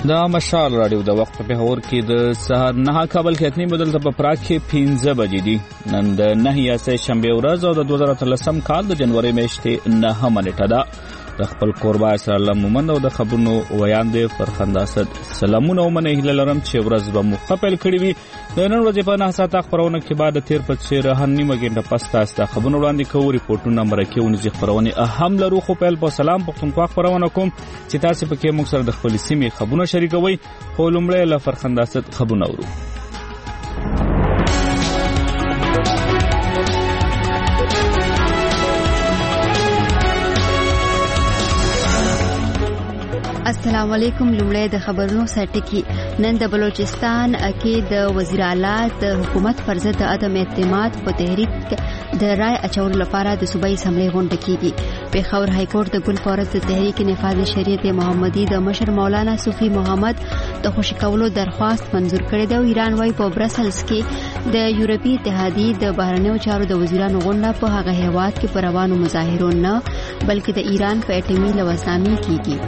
دا مشال رادیو د وخت په پېښور کې د سهار 9 کابل کې اتنی بدل په پراګ کې 15 بجې دي. نن د 9 یا شنبه ورځ او د 2013 کال د جنوري میاشتې 9 نیټه ده. د خپل قربا اسرائیل مومند او د خبرونو ویاندې فرخنداسد سلامونه ومنه هله لرم چې ورځ به مخفل کړی وي. د نن ورځې په 9 ساعته خبرونه کې بعد تیر په څیر نیمه غنټه پس تاسو خبرونه وړاندې کوو. ریپورتونه مرکهونه ځخ خبرونه اهم لرو. خو په سلام پښتونخوا خبرونه کوم چې تاسو په کې موږ سره د خپل سیمې خبرونه شریکوي. خو لومړی له فرخنداسد خبرونه ورو. السلام علیکم. لومړی د خبرونو سرټکی. نن د بلوچستان کې د وزیر اعلی د حکومت پر ضد عدم اعتماد په تحریک د رای اچولو لپاره د صوبایي اسمبلی غونډه کیږي. پېښور های کورټ د ګل فورت د تحریک نفاذ شریعت محمدي د مشر مولانا صوفي محمد د خوشی کولو درخواست منظور کړی دی. ایران وايي په برسلز کې د یورپی اتحادیې د بهرنیو چارو د وزیرانو غونډه په هغه هیواد کې پر روانو مظاهرو نه بلکې د ایران په اټومي لوثامي کیږي.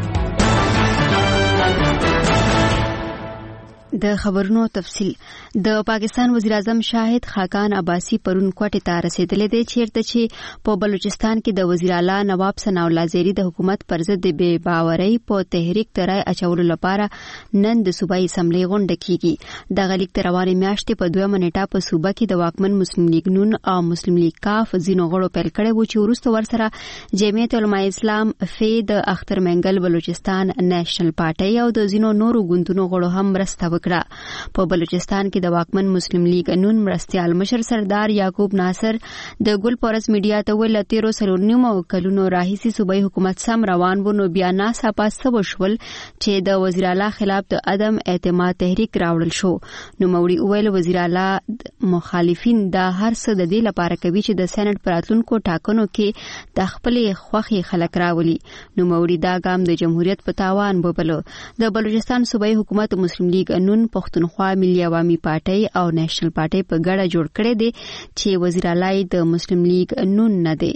د خبرونو تفصیل. د پاکستان وزیر اعظم شاهد خاقان عباسی پرون کوټه ته رسیدلې دي چیرته چې په بلوچستان کې د وزیر اعلی نواب ثناء الله زیری د حکومت پر ضد بے باورۍ په تحریک ترای اچولو لپاره نن د صوبایي اسمبلی غونډه کیږي. د غلیک تر روانې میاشتې په 2 نیټه په صوبه کې د واکمن مسلم لیگ نون او مسلم لیگ کاف زینو غړو پیل کړي وو چې وروسته ورسره جمعیت علماء اسلام فید اختر منګل بلوچستان نېشنل پارټي او د زینو نورو ګوندونو غړو هم مرسته په بلوچستان کې د واکمن مسلم لیگ نون مرستيال مشر سردار یعقوب ناصر د ګل پورس میډیا ته ویل تیرو سلورنیمو کلونو راهیسي صوبایي حکومت سم روان وو نو بیا ناسا پاس سبشول چې د وزیر اعلی خلاف د عدم اعتماد تحریک راوړل شو. نو موري ویل وزیر اعلی مخالفین دا هر څه د دې لپاره کوي چې د سېنات پراتلونکو ټاکنو کې د خپل خوخي خلک راولي. نو موري دا ګام د جمهوریت په تاوان وبلو. د بلوچستان صوبایي حکومت مسلم لیگ نون پښتونخوا ملي عوامي پارټي او نېشنل پارټي په ګډه جوړ کړي دي چې وزیر اعلی د مسلم لیگ نون نه دی.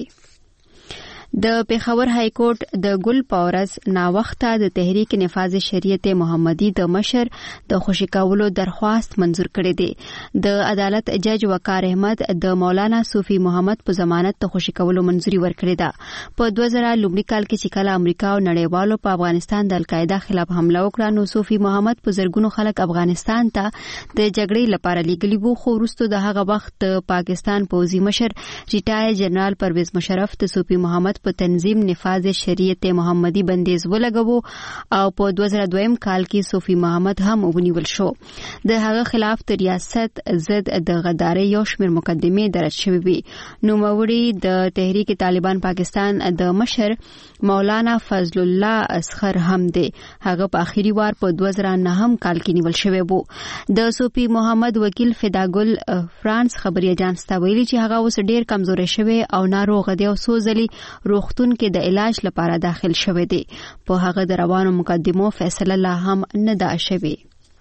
د پېښور های کورټ د ګل پورس نا وخته د تحریک نفاذ شریعت محمدي د مشر د خوشی کولو درخواست منظور کړی دی. د عدالت جج وقار احمد د مولانا صوفي محمد په ضمانت د خوشی کولو منځوري ورکړی ده. په 2000 لومړي کال کې چې کله امریکا او نړیوالو په افغانستان د القاعده خلاف حمله وکړه نو صوفي محمد په زرګونو خلک افغانستان ته د جګړې لپاره لېږلي وو. خو وروسته د هغه وخت پاکستان پوځي مشر ریټایر جنرال پرویز مشرف د صوفي محمد په تنظیم نفاذ شریعت محمدي بندیز ولګاوه او په 2002 کال کې صوفي محمد هم ونیول شو. د هغه خلاف د ریاست ضد د غدارۍ یو شمېر مقدمې درج شوې وي. نو موري د تحریک طالبان پاکستان د مشر مولانا فضل الله اسخر هم دی. هغه په اخیری وار په 2009 کال کې نیول شوی وو. د صوفي محمد وکیل فداګل فرانس خبري اجانس ته ویلي چې هغه اوس ډیر کمزوري شوی او ناروغ دی او سوزلي روغتون کې د علاج لپاره داخل شوی دی. په هغه د روانو مقدمو فیصله لا هم نه ده شوی.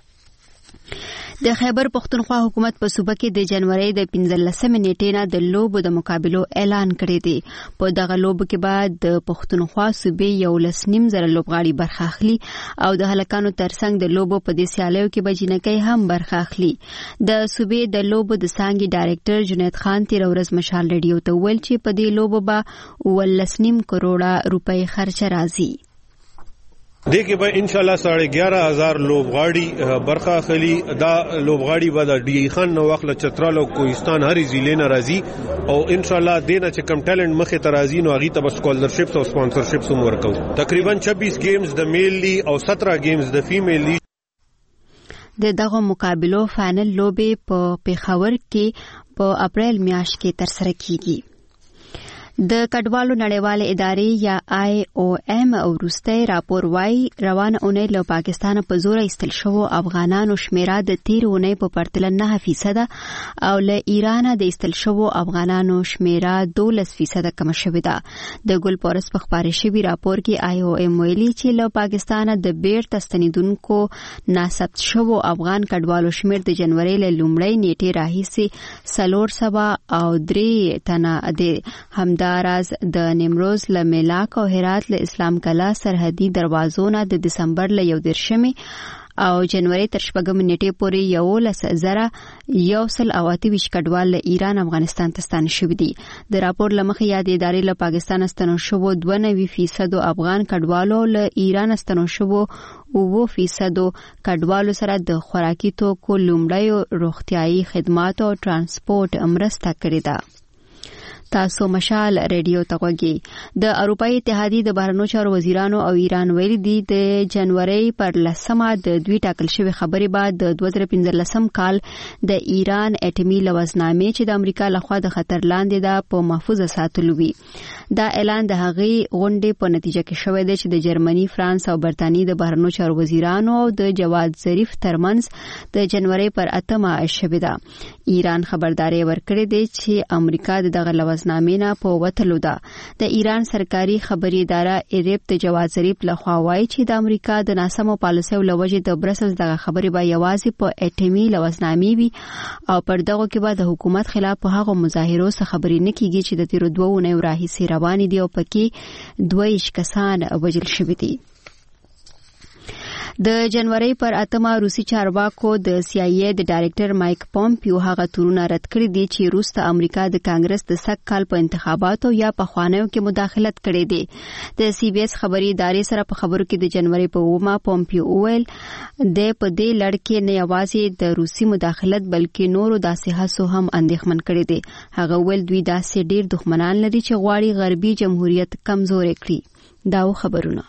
د خیبر پښتونخوا حکومت په صوبه کې د جنوري د 15 نیټې نه د لوبو د مقابلو اعلان کړی دی. په دغه لوبو کې بعد د پښتونخوا صوبې 1.5 لوبغاړي برخه اخلي او د هلکانو ترڅنګ د لوبو په دې سیالیو کې بجینکۍ هم برخه اخلي. د صوبې د لوبو د څانګې ډایرکټر جنید خان تیر ورځ مشال ریډیو ته ویل چې په دې لوبو به 1.5 کروڑه روپۍ خرچ راځي. دیکھیں بھائی انشاءاللہ 11,500 لوبغاڑی برخہ خلی دا لوبغاڑی با ڈی خان نو وخت چترال او کوهستان هر ضلع نه راځي او انشاءاللہ دینه چې کم ټیلنٹ مخه ترازی نو غي تب سکولرشپس او سپانسرشپس هم ورکو. تقریبا 26 گیمز د میل لی او 17 گیمز د فیمیل لی. د دغه مقابلو فائنل لوبې په پېښور کې په اپریل میاشت کې ترسره کیږي. د کډوالو نړیواله ادارې یا IOM وروستی راپور وايي روانه اونۍ له پاکستان په زور ایستل شوو افغانانو شمیره د تیر اونۍ په پرتله 9% او له ایران د ایستل شوو افغانانو شمیره 12% کم شوې ده. د ګل پورس په خبري شوی راپور کې IOM ویلي چې له پاکستان د بیرته ستنیدونکو ناثبت شوو افغان کډوالو شمیر د جنوري له لومړۍ نیټې راهیسې 403 تنه د همدا دا راز د نیمروز له میلاک او هرات له اسلام کلا سرحدي دروازو نه د دسمبر له 1 او جنوري تر 4 نیټې پورې 11,128 کډوال له ایران افغانستان ته ستانه شوي دي. د راپور لمخې یادې ادارې له پاکستان ستنو شوو 92% افغان کډوالو له ایران ستنو شوو 9% کډوالو سره د خوراکي توکو لومړی روغتيایي خدمات او ترانسپورت مرسته کړې ده. تاسو مشال ریډیو تغوږی د اروپאי اتحادیه د بهرنیو چارو وزیرانو او ایران ویلي دي د جنوري پر 10 د دوی ټاکل شوی خبري بعد د 2015 کال د ایران اټومي لوزنامې چې د امریکا لخوا د خطر لاندې ده په محفوظه ساتلو وی. دا اعلان د هغې غونډې په نتیجه کې شوی دی چې د جرمني، فرانس او برتانیې د بهرنیو چارو وزیرانو او د جواد ظریف ترمنځ د جنوري پر 8 شوی ده. ایران خبرداري ورکړې ده چې امریکا دغه لوزنامې نه په وتلو ده. د ایران سرکاري خبري اداره ایرب د جواد ظریف لخوا وایي چې د امریکا د ناسمو پالیسیو لوجې د برسلز دغه خبري به یوازې په اټومي لوزنامې وي او پر دغه کې به د حکومت خلاف په هغه مظاهرو څخه خبري نه کیږي چې د تیر 2 اونیو راهیسې روانې دي او پکې 22 کسان وژل شوي دي. د جنوري پر 8 روسي چارواکو د CIA د ډایرکټر مایک پومپیو هغه تورونه رد کړی دي چې روس ته امریکا د کانګرس د سږ کال په انتخاباتو یا په خوانیو کې مداخلت کړې دي. د CBS خبري ادارې سره په خبرو کې د جنوري په 9 پومپیو ویل د په دې لړ کې نه یوازې د روسي مداخلت بلکې نورو داسې هڅو هم اندېښمن کړي دي. هغه ویل دوی داسې ډیر دښمنان لري چې غواړي غربي جمهوریت کمزوري کړي. دا خبرونه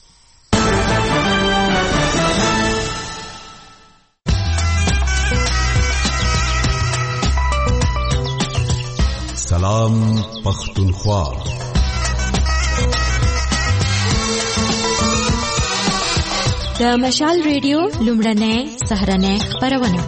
سلام پختونخوا. د مشال ریډیو لومړنۍ سهرنۍ خبرونه.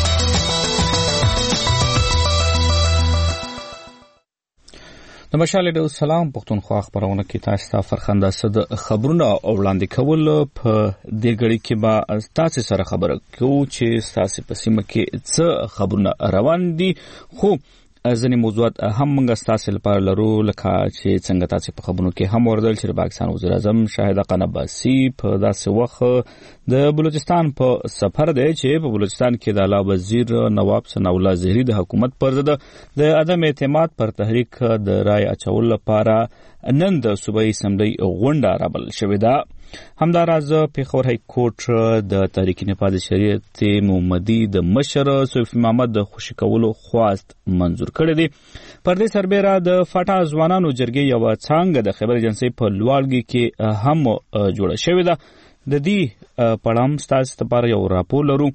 د مشال ریډیو سلام پختونخوا خبرونه کې تاسو ته فرخنده صد خبرونه وړاندې کول. په دې غړي کې به تاسو سره خبره کوو چې تاسو په سیمه کې څه خبرونه روان دي. خو ځینې موضوعات هم موږ ستاسو لپاره لرو، لکه چې څنګه تاسو په خبرونو کې هم وردل چې پاکستان وزیر اعظم شاهد خان عباسي په داسې وخت د بلوچستان په سفر دی چې په بلوچستان کې د اعلی وزیر نواب ثناء الله زهري د حکومت پر ضد د عدم اعتماد پر تحریک د رای اچول لپاره نن د صوبایي اسمبلی غونډه رابل شوې ده. همداراز پیښور های کورټ د تحریک نهضت شریعت محمدي د مشر صوفي محمد د خوشی کولو خواست منظور کړی دی. پر دې سربېره د فاټا ځوانانو جرګې یو څنګه د خبر ایجنسی په لوړګي کې هم جوړه شوې ده. د دې پړم ستاسو لپاره یو راپور لرو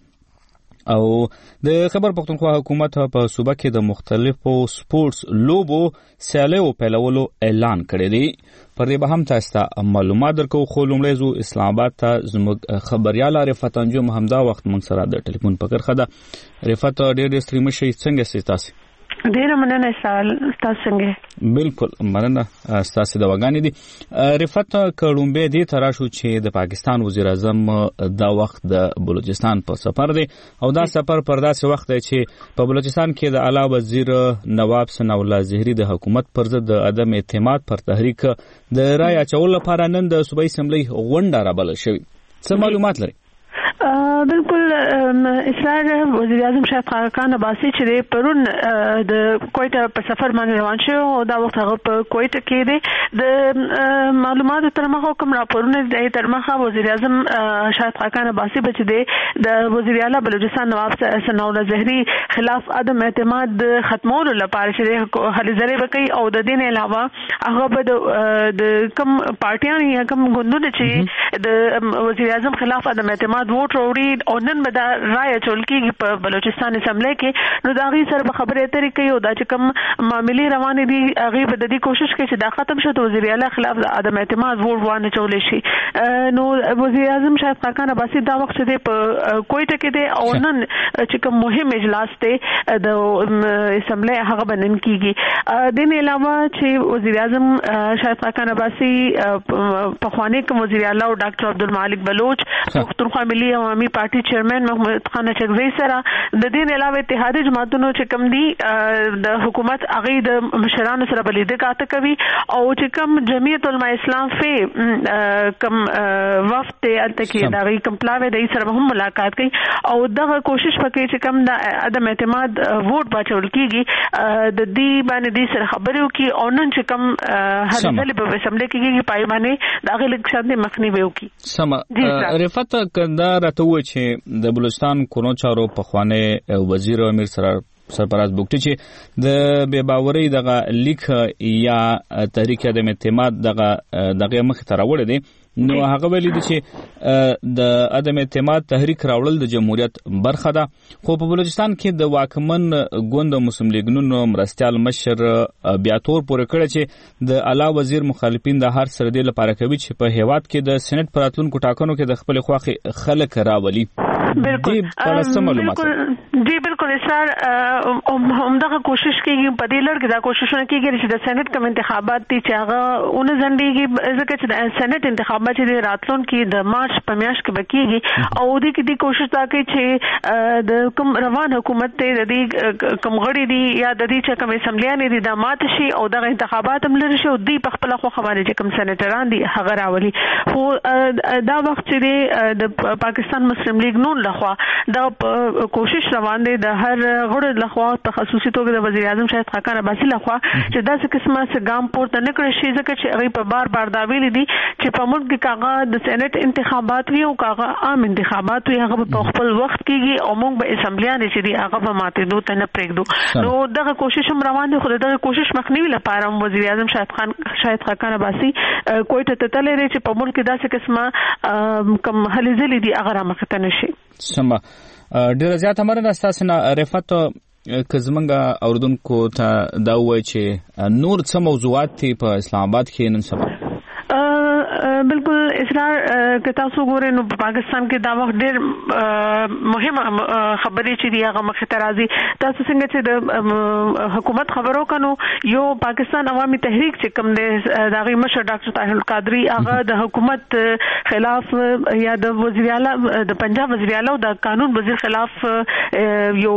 او د خبر پختونخوا حکومت په صوبه کې د مختلفو سپورتس لوبو سیالیو پیلولو اعلان کړی دی. پر دې به هم تاسو ته معلومات درکو. خو لومړی زو اسلام آباد ته زموږ خبريال رفعت انجم همدا وخت موږ سره د ټلیفون په کرخه ده. رفعت ډېر ستړي مشي، څنګه سي تاسو؟ ډېر مننه تاسو څنګه؟ بالکل مننه تاسو د وګانی دي. رفعت کډومبه دي تراشو چې د پاکستان وزیر اعظم دا وخت د بلوچستان په سفر دی او دا سفر پر داسې وخت دی چې په بلوچستان کې د اعلی وزیر نواب ثناء الله زهري د حکومت پر ضد د عدم اعتماد پر تحریک د رای اچول لپاره نن د صوبایي اسمبلی غونډه رابل شوې. څه معلومات لري؟ بالکل اصرار وزیر اعظم شاهد خان عباسي چې پرون د کویټه په سفر باندې روان شو او دا وخت هغه په کویټه کې دی. د معلوماتو تر مخه کوم راپورونه د تر مخه وزیر اعظم شاهد خان عباسي بچ دی د وزیر اعلی بلوچستان نواب ثناء الله زهري خلاف عدم اعتماد ختمولو لپاره چې هلې ځلې وکړي او د دین علاوه هغه به د کوم پارټیان یا کوم ګوندونه چې د وزیر اعظم خلاف عدم اعتماد ووټ وروړي او نن به دا رای اچول کېږي په بلوچستان اسمبلی کې، نو د هغې سره به خبرې اترې کوي او دا چې کوم معاملې روانې دي هغې به د دې کوشش کوي چې دا ختم شي د وزیر اعلی خلاف د عدم اعتماد ووټ وانه چولی شي. نو وزیر اعظم شاهد خان عباسي دا وخت چې دی په کویټه کې دی او نن چې کوم مهم اجلاس دی د اسمبلی هغه به نن کېږي. دین علاوه چې وزیر اعظم شاهد خان عباسي پخوانی کوم وزیر اعلی او ډاکټر عبدالمالک بلوچ پختونخوا ملي عوامي پارټي چیرمن چیرمن محمود خان چغزی سره د دې علاوه اتحادیه جماعتونو چې کوم دي د حکومت هغه د مشرانو سره بلیده کاته کوي او چې کوم جمعیت علماء اسلام فی کوم وفد التکی دا وی کوم پلاوی د سره هم ملاقات کوي او دغه کوشش وکړي چې کوم د عدم اعتماد ووټ بچول کیږي د دې باندې د سره خبرو کی او نن چې کوم هر ځل په اسمبلی کې پای باندې د هغه لکشان مخنیوي وکړي. سم رفعت کنده راته و چې د بلوچستان کورونو چارو په خوانه وزیر امیر سرپرست بوکټي چې د بے باورۍ دغه لیک یا تحریک عدم اعتماد دغه مخ ته راوړی دی نو هغه ویلي دي چې د عدم اعتماد تحریک راوړل د جمهوریت برخه ده خو په بلوچستان کې د واکمن ګوند مسلم لیګونو مرستيال مشر بیا تور پورې کړ چې د اعلی وزیر مخالفین د هر سردي لپاره کوي چې په هیواد کې د سېنات پراتلونکو ټاکنو کې د خپل خواخي خلک راولي. بالکل سر همدغه کوشش کیږي په دې لړ کې دا کوششونه کیږي چې د سېنات کوم انتخابات دي چې هغه اون ځنډيږي ځکه چې د سېنات انتخابات چې راتلون کې د مارچ په میاشت کې بکیږي او دې کې د کوشش دا کوي چې د کوم روان حکومت ته د دې کوم غړي دي یا د دې چې کوم اسمبلیان دي د مات شي او د انتخابات هم لري شي او دې په خپل خو خبرې چې کوم سېناتران دي هغه راولي خو دا وخت چې د پاکستان مسلم لیگ نون لخوا دا کوشش روان دي د هر غړي لخوا تخصصي توګه د وزیر اعظم شاهد خاقان عباسي لخوا چې دا څه قسمه څه ګام پورته نکړي شي ځکه چې هغه په بار دا ویلي دي چې په ملک کې کاغه د سېنات انتخابات وي او کاغه عام انتخابات وي هغه په خپل وخت کېږي او موږ به اسمبلیان چې دي هغه په ماته دوه تنه پرېږدو نو دغه کوشش هم روان دي خو دغه کوشش مخنیوي لپاره وزیر اعظم شاهد خاقان عباسي کوټه ته تللی چې په ملک کې داسې قسمه کم هلي ځلې دي هغه را مخته نشي. سم ډیر زیات امر استاسنا رفعت کزمنګ اوردونکو ته دا وایي چې نور څه موضوعات په اسلام آباد کې نن سبا بالکل اسرار که تاسو ګورئ نو په پاکستان کې دا وخت ډېر مهمه خبرې چې دی هغه مخې ته راځي تاسو څنګه چې د حکومت خبرو کنو یو پاکستان عوامي تحریک چې کوم دی دغه مشر ډاکټر طاهر القادری هغه د حکومت خلاف یا د وزیر اعلی د پنجاب وزیر اعلی او د قانون وزیر خلاف یو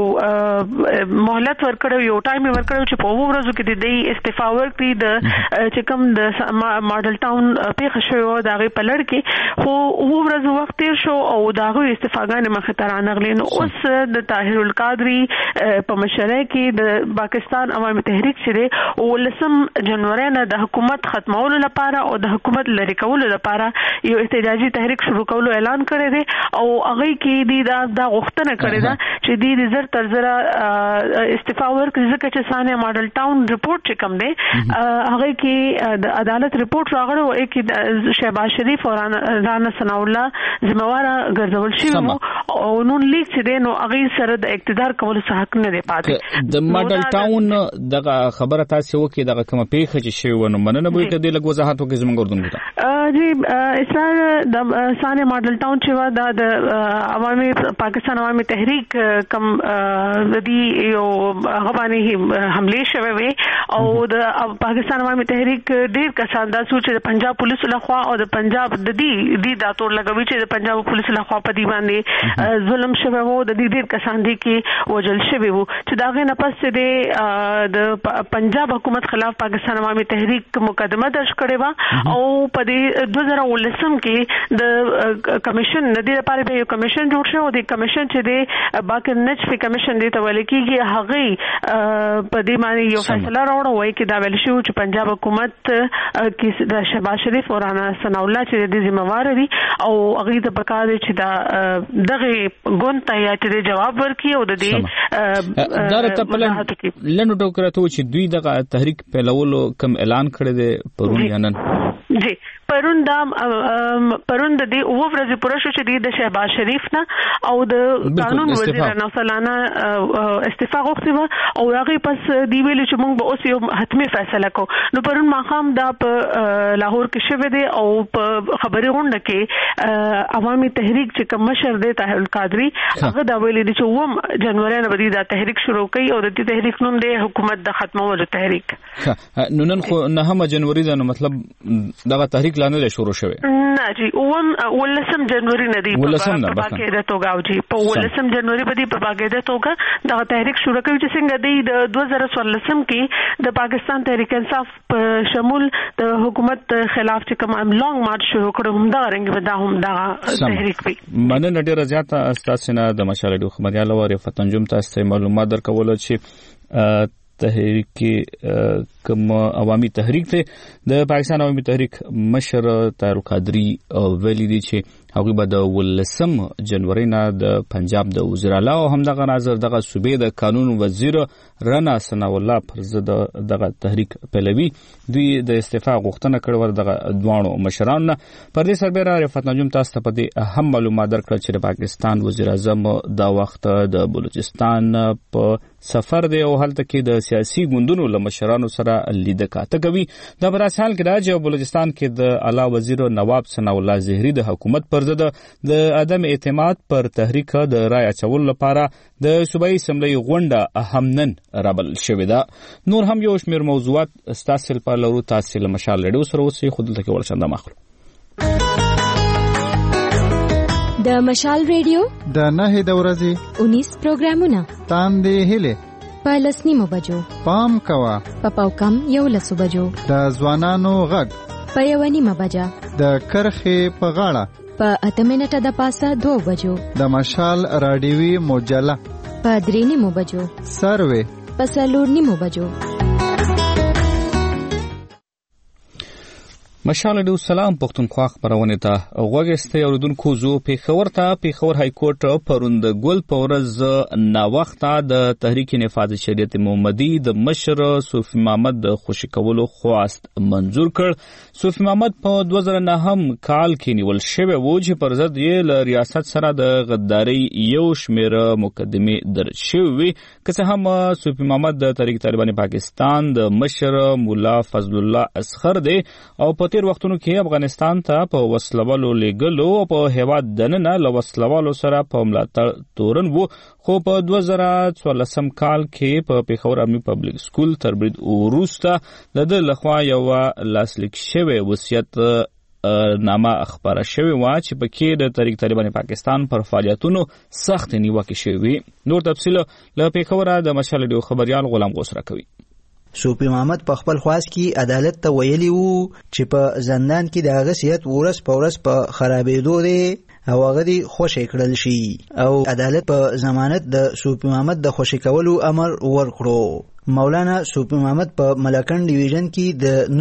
مهلت ورکړو یو ټایم ورکړو چې په ورځو کې د استعفا ورکړي د چې کوم د ماډل ټاون پیښه شو دا غي په لړ کې خو ورځ وخت تیر شو او دا غي استفاګانې مخ ته رانغلي نو اوس د طاهر القادری په مشره کې د پاکستان عوامي تحریک چې او لسم جنوري نه د حکومت ختمولو لپاره او د حکومت لری کولو لپاره یو احتجاجي تحریک شروع کولو اعلان کړی دی او هغه کې د غوښتنه کړې ده چې د زر تر زر استعفا ورکړي ځکه چې سانه ماډل ټاون ریپورت چې کوم دی هغه کې د عدالت ریپورت راغلی او کې شهباز شریف او رانا ثناء الله ذمہوار ګرځول شي او نو لیک چې دی نو هغه سره د اقتدار کول څه حق نه دی پاتې د ماډل ټاون دغه خبره تاسو وکي دغه کومه پیښه چې شوی نو مننه به کدی لږ وضاحت وکړئ زموږ اردن ته جی اسرار د سانه ماډل ټاون چې د عوامي پاکستان عوامي تحریک کم د دې یو غوانه حمله شوه وي او د پاکستان عوامي تحریک ډیر کسان د سوچ د پنجاب پولیس لخوا او د پنجاب د دې دا تور لګوي چې د پنجاب پولیس لخوا په دی باندې ظلم شوه وو د دې ډیر کسان دي کې وجل شوه وو چې دا غي نه پس د پنجاب حکومت خلاف پاکستان عوامي تحریک مقدمه درج کړې و او په دې 2019 کې د کمیشن د دې لپاره یو کمیشن جوړ شو او د کمیشن چې د باکر نجفي کمیشن دی ته ویل کېږي هغه په دې باندې یو فیصله راوړو وایي چې دا ویل شو چې پنجاب حکومت کې د شهباز شریف او رانا ثناء الله چې د ذمہوار دي او هغه د پکار چې دا دغه ګونته یا چې جواب ورکړي او د دې درته په لنډو ټوکراتو چې دوی دغه تحریک په لولو کم اعلان کړی دی پرون یا نن جی پرون د دې او ورځې پوره شو چې د شهباز شریف نه او د قانون وزیر نو سلانه استعفا غوښتي او هغه پس دی ویل چې موږ به اوس یو حتمی فیصله کو نو پرون ماخام دا په لاهور کې شوه دی او په خبري غونډه کې عوامي تحریک چې کوم مشر دی طاهر القادری هغه دا ویل چې ووم جنوري نه بری دا تحریک شروع کړي او د دې تحریک نوم دی حکومت د ختمولو تحریک نو نن خو 9 جنوري دا نو مطلب دغه تحریک لا نه شروع شوی نه جی 19 جنوري نه دی په باقاعده توګه او جی په 19 جنوري باندې په باقاعده توګه دا تحریک شروع کړي چې څنګه د 2014 کې د پاکستان تحریک انصاف په شمول د حکومت خلاف چې کوم لانګ مارچ شروع کړو هم دا رنګ به هم دا تحریک وي. مننه ډیره زیاته استاد نه د مشال ډیو خبريال او رفعت انجم تاسو معلومات درکول چې تحریک کوم عوامي تحریک ته د پاکستان عوامي تحریک مشر طاهر القادری ویلي دي چې هغه به د 19 جنوري نه د پنجاب د وزیر اعلی او هم دغه نظر دغه صوبې د قانون وزیر رنا ثنا الله پر ضد دغه تحریک پهلوي دوی د استعفا غوښتنه کړې ور دغه دوانو مشرانو پر دې سربېره رفعت نجوم تاسو په دې اهم معلومات درکړه چې د پاکستان وزیر اعظم دا وخت د بلوچستان په سفر دی او هلته کې د سیاسي ګوندونو له مشرانو سره لیده کاته کوي. دا په حال کې راځي او بلوچستان کې د اعلی وزیر نواب ثنا الله زهري د حکومت پر ضد د عدم اعتماد پر تحریک د رای اچول لپاره د صوبایي اسمبلی غونډه هم نن رابل شوې ده. نور هم یو شمېر موضوعات ستاسو په لورو تاسو له مشال ریډیو سره اوسئ خو دلته کې ورشنده مخلو د مشال ریډیو د 9 د ورځې 19 پروګرامونه تاندې هله په لسنیمو بجو پام کوا په پاوکم یو لسو بجو د ځوانانو غږ په یو نیمه بجه د کرخې په غاړه په 8 منټه د پاسه 2 بجو د مشال رادیوي مجله په 3 نیمو بجو سروي په 4 نیمو بجو. مشال ډیو سلام پښتونخوا خبرونه ته غوږسته اوردونکو زو پیښور های کورټ پروند ګل پورز نا وخته د تحریک نفاذ شریعت محمدي د مشر صوفي محمد د خوشی کولو خواست منزور کړ. صوفي محمد په 2009 کال کې نیول شوی و چې پر ضد یې له ریاست سره د غداري یو شمیر مقدمه درج شوی که څه هم صوفي محمد د تحریک طالبان پاکستان د مشر مولا فضل الله اصغر دی او په تیر وختونو کې افغانستان ته په وسلوالو لګلو او په هیواد دننه له وسلوالو سره په ملاتړ تورن وو خو په 2014 کال کې په پیښور امنی پبلک سکول تربید وروسته د لخوا یو لاسلیک شوی وصیت نامه خبره شوی و چې پکې د تحریک طالبان پاکستان پر فعالیتونو سخت نیوکه شوی. نور تفصیل له پیښور د مشال ډیو خبريال غلام غوسره کوي. صوفي محمد په خپل خواست کې عدالت ته ویلي وو چې په زندان کې د هغه صحت ورځ په ورځ په خرابېدو دی او هغه دی خوشی کړل شي او عدالت په ضمانت د صوفي محمد د خوشی کولو امر ورکړو. مولانا صوفي محمد په ملکن ډیویژن کې د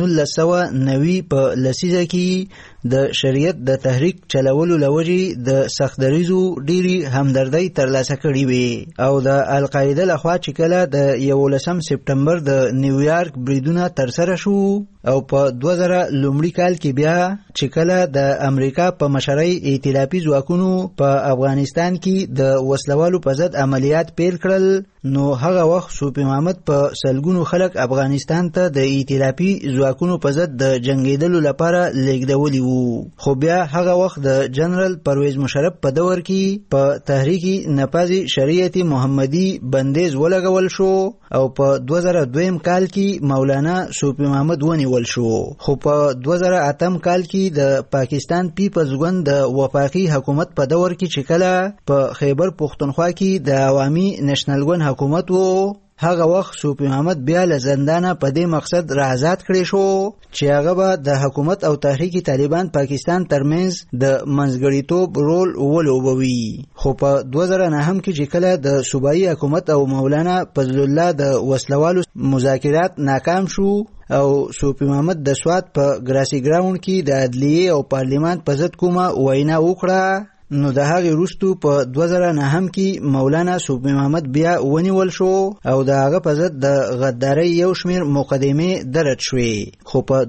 1990 په لسیزه کې د شریعت د تحریک چلولو لوجې د سختدریزو ډیری همدردی ترلاسه کړې وي او د القاعده لخوا چې کله د 11 سپټمبر د نیویارک بریدونه ترسره شو او په 2000 لومړي کال کې بیا چې کله د امریکا په مشرۍ ائتلافي ځواکونو په افغانستان کې د وسلوالو په ضد عملیات پیل کړل نو هغه وخت صوفي محمد په سلګونو خلک افغانستان ته د ائتلافي ځواکونو په ضد د جنگیدلو لپاره لیږدولي وو. خو بیا هغه وخت د جنرال پرویز مشرف په دور کې په تحریک نفاذ شریعت محمدي بندیز ولګول شو او په 2002 کال کې مولانا صوفي محمد ونیول شو. خو په 2008 کال کې د پاکستان پیپلز ګوند د وفاقي حکومت په دور کې چې کله په خیبر پختونخوا کې د عوامي نېشنل ګوند حکومت وو هغه وخت صوفي محمد بیا له زندانه په دې مقصد را آزاد کړی شو چې هغه به د حکومت او تحریک طالبان پاکستان ترمنځ د منځګړیتوب رول ولوبوي. خو په 2009 کې چې کله د صوبایي حکومت او مولانا فضل الله د وسلوالو مذاکرات ناکام شو او صوفي محمد د سوات په ګراسي ګراوند کې د عدلیه او پارلیمان په ضد کومه وینا وکړه نو د هغه وروسته په 2009 کې مولانا صوفي محمد بیا ونیول شو او د هغه په ضد د غداري یو شمیر مقدمه درج شوې. خو په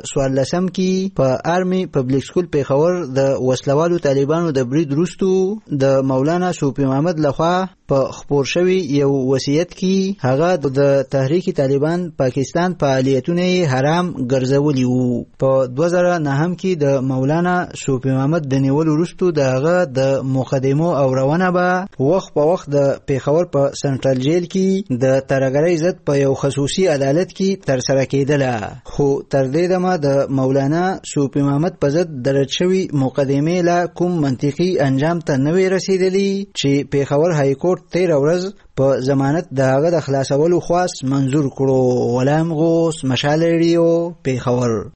2014 کې په آرمي پبلک سکول پیښور د وسلوالو طالبانو د برید وروسته د مولانا صوفي محمد لخوا په خپور شوی یو وصیت کې هغه د تحریک طالبان پاکستان فعالیتونه حرام ګرځولي وو. په 2009 کې د مولانا صوفي محمد د نیولو وروسته دغه د مقدمو او روانه به وخت په وخت د پیښور په سنټرل جیل کې د ترګرۍ ضد په یو خصوصي عدالت کې ترسره کېدله. خو تر دې دمه د مولانا صوفي محمد په ضد درج شوی مقدمې لا کوم منطقي انجام ته نه وی رسیدلی چې پیښور های کورټ 13 ورځ په ضمانت د هغه د خلاصولو خواست منظور کړو. غلام غوث، مشال ریډیو، پیښور.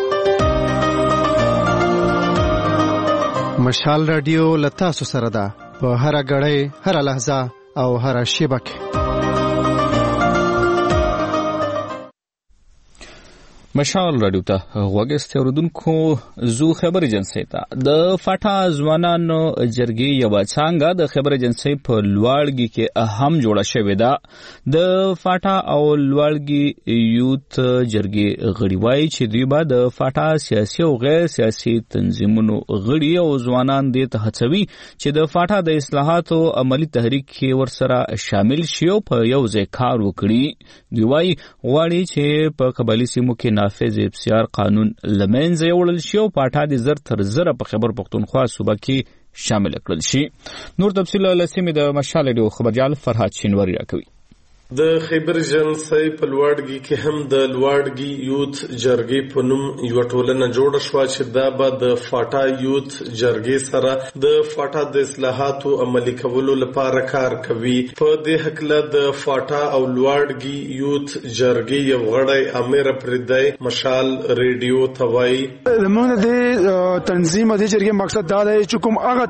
مشال رادیو لتاسو سره ده په هر غړې، هر لحظه او هر شیبه کې. مشال رادیو ته غوږ اوریدونکو زو خبر ایجنسی ته د فاټا ځوانانو جرګې یو څنګه د خبر ایجنسی په لوړګي کې اهم جوړه شوې ده. د فاټا او لوړګي یوت جرګې غړي وایي چې دوی به د فاټا سیاسي او غیر سیاسي تنظیمونو غړي او ځوانان دې ته هڅوي چې د فاټا د اصلاحاتو عملی تحریک کې ورسره شامل شي او په یو ځای کار وکړي. دوی وایي غواړي چې په قبایلي سیمو کې نافذ بسیار قانون لمنځه یوړل شي او پاټا د زر تر زر په خبر پښتونخوا صوبه کې شامل کړل شي. نور تفصیل له سیمې د مشال رادیو خبرجال فرهاد شینواری راکوي. د خیبر جنسي په لوړګي کې هم د لوړګي یوت جرګې په نوم یو ټولنه جوړه شو چې دا به د فاټا یوت جرګې سره د فاټا د اصلاحاتو عملي کولو لپاره کار کوي. په دې حکله د فاټا او لوړګي یوت جرګې یو غړی امیر پردای مشال ریډیو توای زموږ د تنظیم د جرګې مقصد دا دی چې کوم هغه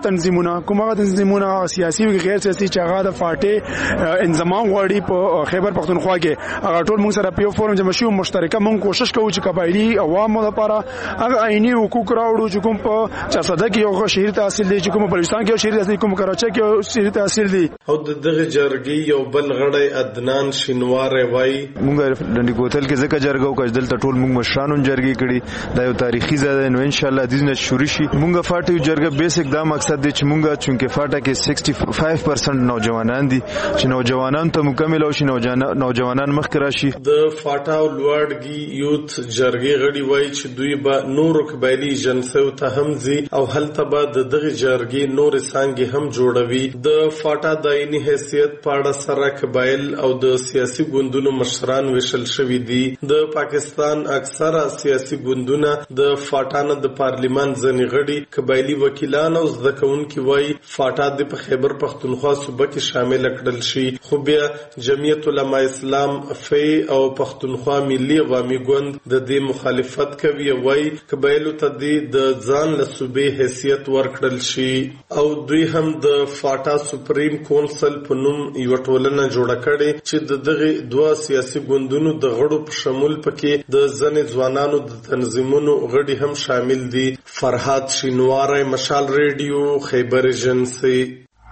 تنظیمونه سیاسي او غیر سیاسي چې هغه د فاټې انضمام غواړي په خیبر پختونخوا کې هغه ټول موږ سره په یو فورم جمع شو مشترکه موږ کوشش کوو چې قبایلی عوامو لپاره هغه عیني حقوق راوړو چې کوم په 400 کې یو شهري تحصیل دی، چې کوم په بلوچستان کې یو شهري تحصیل، کوم کراچۍ کې یو شهري تحصیل دی. او دغه جرګې یو بل غړی عدنان شینوار وای موږ ډنډي کوتل کې ځکه جرګو کې دلته ټول موږ مشرانو جرګې کړي دا یو تاریخي ځای دی. نو ان شاء الله د دې شروع شي. موږ فاټو جرګه بیسیک دا مقصد دی چې موږ چونکه فاټا کې 65% نوجوانان دي چې نوجوانان ته مکمل او نوجوانان مخ راشي. د فاټا او لوړګي یوت جرګې غړي وایي چې دوی به نور قبایلی جنسو ته هم ځي او هلته به دغه جرګې نور څنګه هم جوړوي. د فاټا د عیني حیثیت پاړه سره قبایل او د سیاسي ګوندونو مشران وشل شوی دي. د پاکستان اکثره سیاسي ګوندونه د فاټا نه د پارلیمان ځنی غړي قبایلی وکیلان او ځکهونکي وایي فاټا د خیبر پختونخوا صوبه کې شامل کړل شي. خو بیا جمعیت علماء اسلام فی او پختونخوا ملي عوامي ګوند د دې مخالفت کوي. وایي قبایلو ته د ځان له صوبې حیثیت ورکړل شي. او دوی هم د فاټا سپریم کونسل په نوم یو ټولنه جوړه کړې چې دغه دوه سیاسي ګوندونو د غړو په شمول پکې د ځنې ځوانانو د تنظیمونو غړي هم شامل دي. فرهاد شینواری، مشال ریډیو، خیبر ایجنسی.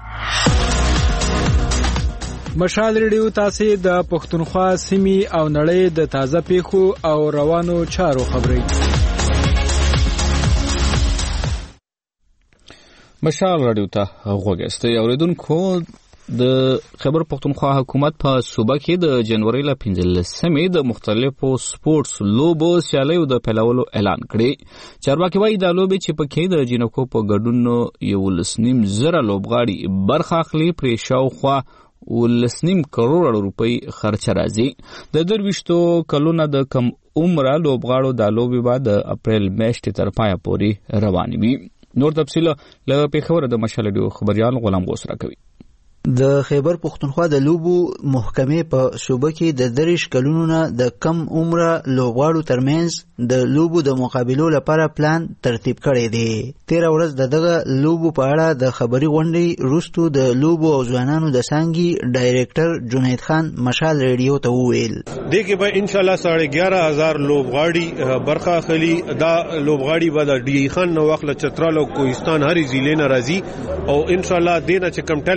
مشال ریډیو تاسو د پښتونخوا سیمې او نړۍ د تازه پیښو او روانو چارو خبري. مشال رادیو ته غوږ اوریدونکو د خیبر پختونخوا حکومت په صوبه کې د جنوري ل 15 د مختلفو سپورتس لوبو سیالیو د پیلولو اعلان کړی. چارواکي وایي د لوبې چې پکې د جنکو په ګډون یو لسنیم زره لوبغاړي برخه اخلي پرې شاوخوا 19 کروڑ روپۍ خرچ راځي. د 22 کلونو د کم عمره لوبغاړو د لوبې بعد د اپریل میاشتې تر پایه پورې روانې وي. نور تفصیل له پیښور د مشال رادیو خبريال غلام غوث راکوي. د خیبر پختونخوا د لوبو محکمې په صوبه کې د 30 کلونو نه د کم عمره لوبغاړو ترمنځ د لوبو د مقابلو لپاره پلان ترتیب کړی دی. 13 ورځ دغه لوبو په اړه د خبري غونډې وروسته د لوبو او ځوانانو د څانګې ډایریکټر جنید خان مشال ریډیو ته وویل دغه به ان شاء الله 11500 لوبغاړي برخه اخلي. دا لوبغاړي به د ډی خان نو وخت له چترال او کوهستان هرې ضلع نه راځي او ان شاء الله دینه چې کم ټالنت مخه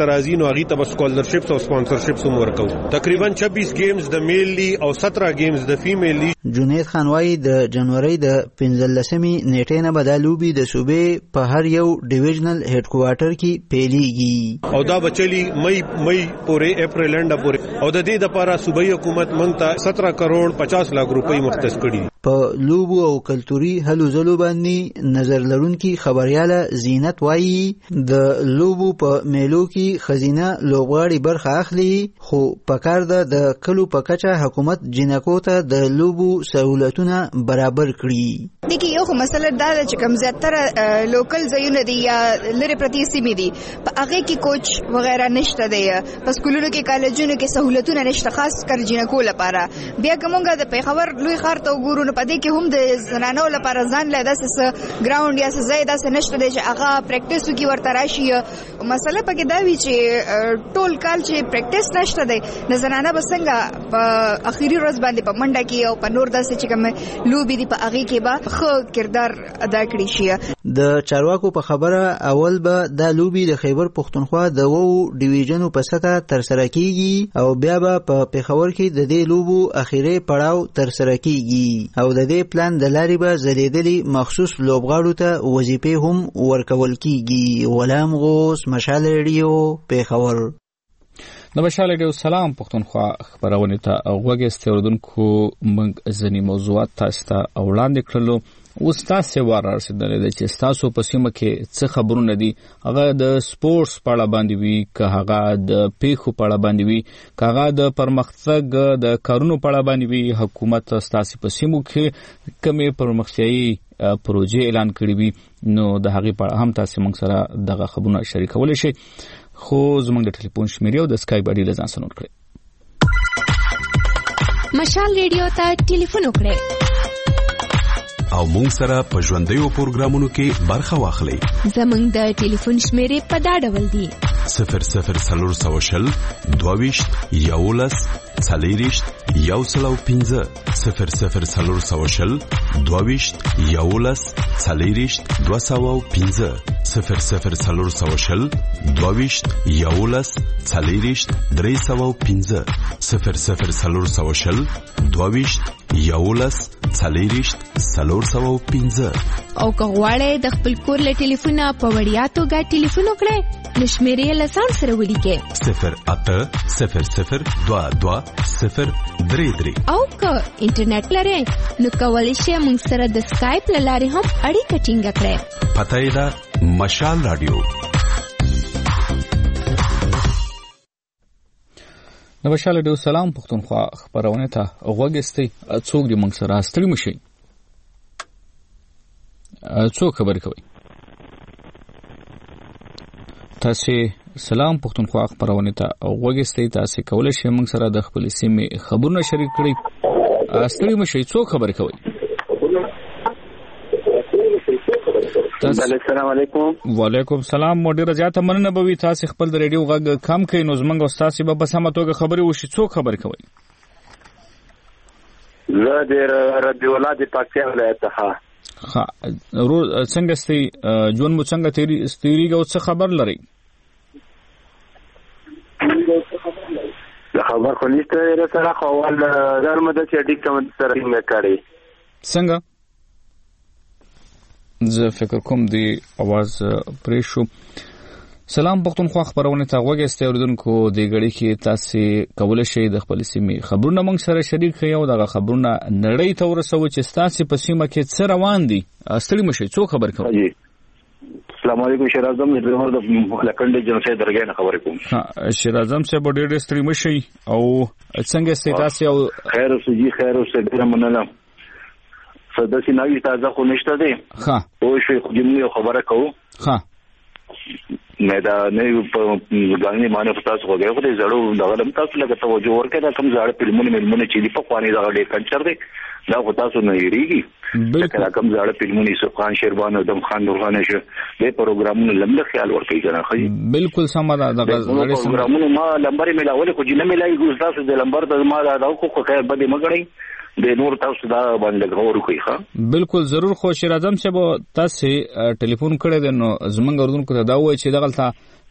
ترازی نو هغه ته سکولرشپس او سپانسرشپس هم ورکو. تقریبا 26 گیمز د میل لی او 17 گیمز د فیمیل لی. جنید خان وايي د جنوري د 15مې نیټې نه به دا لوبي د صوبې په هر یو ډیویژنل هډ کوارټر کې پیلېږي او دا بچلی مئی پورې اپریل انډه پورې او د دې لپاره صوبایي حکومت مونږ ته 17 کروڑ 50 لک روپۍ مختص کړي. په لوبو او کلتوري هلو ځلو باندې نظر لرونکي خبرياله زینت وایي د لوبو په میلو کې خزینه لوبغاړي برخه اخلي خو پکار ده د کلو په کچه حکومت جنکو ته د لوبو سہولتونه برابر کړي. دغه یو مسله دا ده چې کوم زیاتره لوکل ځایونه دي یا لری پرتی سیمې دي په هغه کې کوچ وغیرہ نشته دی په سکولونو کې کالجونو کې سہولتونه نشته خاص کر جنکو لپاره. بیا کومه د پیښور لوی ښار ته وګورو په دې کې هم د زنانو لپاره ځان له داسې ګراوند یا څه داسې نشته دی چې هغه پریکټیس وکړي ورته راشي. مسله پکې دا وی چې ټول کال چې پریکټیس نشته دی د زنانه به څنګه په اخیری ورځ باندې په منډه کې او په نور داسې چې کوم لوبي دي په هغه کې به ښه کردار ادا کړی شي. د چارواکو په خبره اول به دا لوبي د خیبر پښتونخوا د وو ډیویژنو په سطح تر سره کیږي او بیا به په پیښور کې د دې لوبو اخیری پړاو تر سره کیږي او د دې پلان د لارې به زلیدلي مخصوص لوبغاړو ته وظیفې هم ورکول کیږي. غلام غوث مشال ریډیو پیښور. د مشال ریډیو سلام پښتونخوا خبرونه ته وګورئ اوردونکو موږ ځنی موضوعات تاسو ته وړاندې کړلو. اوس تاسو ورار رسیدلې ده چې تاسو په سیمه کې څه خبرونه دي هغه د سپورتس په اړه باندې وي که هغه د پیښو په اړه باندې وي که هغه د پرمختګ د کارونو په اړه باندې وي. حکومت تاسو په سیمو کې کومې پرمختیايي پروژې اعلان کړې وي نو د هغې په اړه هم تاسو موږ سره دغه خبرونه شریکولی شئ. خو زموږ د ټلیفون شمیرې او د اسکایپ اډي له ځان سره نوٹ کړئ. مشال ریډیو ته ټلیفون وکړئ او مونږ سره په ژوندیو پروګرامونو کې برخه واخلئ. زموږ د ټلیفون شمیرې په دا ډول دي 00 22 11 40 105 00 22 11 40 205 00 22 11 40 305 00 22 11 40 305. او که غواړئ د خپل کور له ټلیفونه په وړیا توګه ټلیفون وکړئ نو شمیرې له ځان سره ولیکئ 0800 22 033. او که انټرنیټ لرئ نو کولی شئ موږ سره د اسکایپ له لارې هم اړیکه ټینګه کړئ. پته یې ده مشال رادیو. د مشال رادیو سلام پښتونخوا خبرونه ته وګورئ. څوک دې موږ سره ستړي مشي څوک خبر کوي. تاسو سلام پښتونخوا خبرونه ته وګورئ. تاسو کولای شئ موږ سره د خپل سیمې خبرونه شریک کړئ. ستړي مشي څوک خبر کوي. السلام علیکم. وعلیکم السلام. ډیره زیاته مننه به وي تاسو خپل د ریډیو غږ کم کړئ نو زمونږ استاد به په سمه توګه خبرې وشي. څوک خبر کوي. زه د رادیو ولادت پاکستان ولایت څخه. ها څنګه ستې جون مو څنګه تیریږي او څه خبر لري. خبر خو نشته سره خو ول درمده چې ډیک کوم سره یې کړی. څنګه زه فکر کوم دی आवाज پرې شو. سلام پښتونخوا خبرونه ته وګورئ. اوردونکو د غړي کې تاسو کولای شئ د خپل سیمې خبرونه موږ سره شریک کړئ او دغه خبرونه نړۍ ته ورسوي چې تاسو په سیمه کې څه روان دي. ستړي مشئ څوک خبر کوي. السلام علیکم شیر اعظم د لکندې جنسي درګې نه خبرې کوم. ها شیر اعظم صاحب ډېر ستړي مشئ او څنګه ستاسو او خیر اوسې جی خیر اوسې ډېر مننه. صداسي نوې تازه خو نشته دی. ها او شي خو دې خبره کوو. ها مې دا نه په ځانګړي معنی په تاسو غوږی خو دې زړو د غلم تاسو لکه توجه ورکړئ دا کوم زړه فلمونه چې دی په خواني دا ډېر کنچر دی دا خو تاسو نه یریږي. دا کوم زړه فلمونه سرخان شیروان او دم خان نورخان شه دې پروګرامونو لمړ خیال ورکړئ کنه. خو بالکل سم ده د پروګرامونو ما لمبر ملاول خو جنه ملای ګوز تاسو د لمبر د ما دا خو خیر بده مګړئ د نور تاسو دا باندې غوړ کوي. ها بالکل ضرور. خو شیر اعظم صاحب تاسو ټلیفون کړی دی نو زمونږ اردوونکو ته دا وایي چې دغلته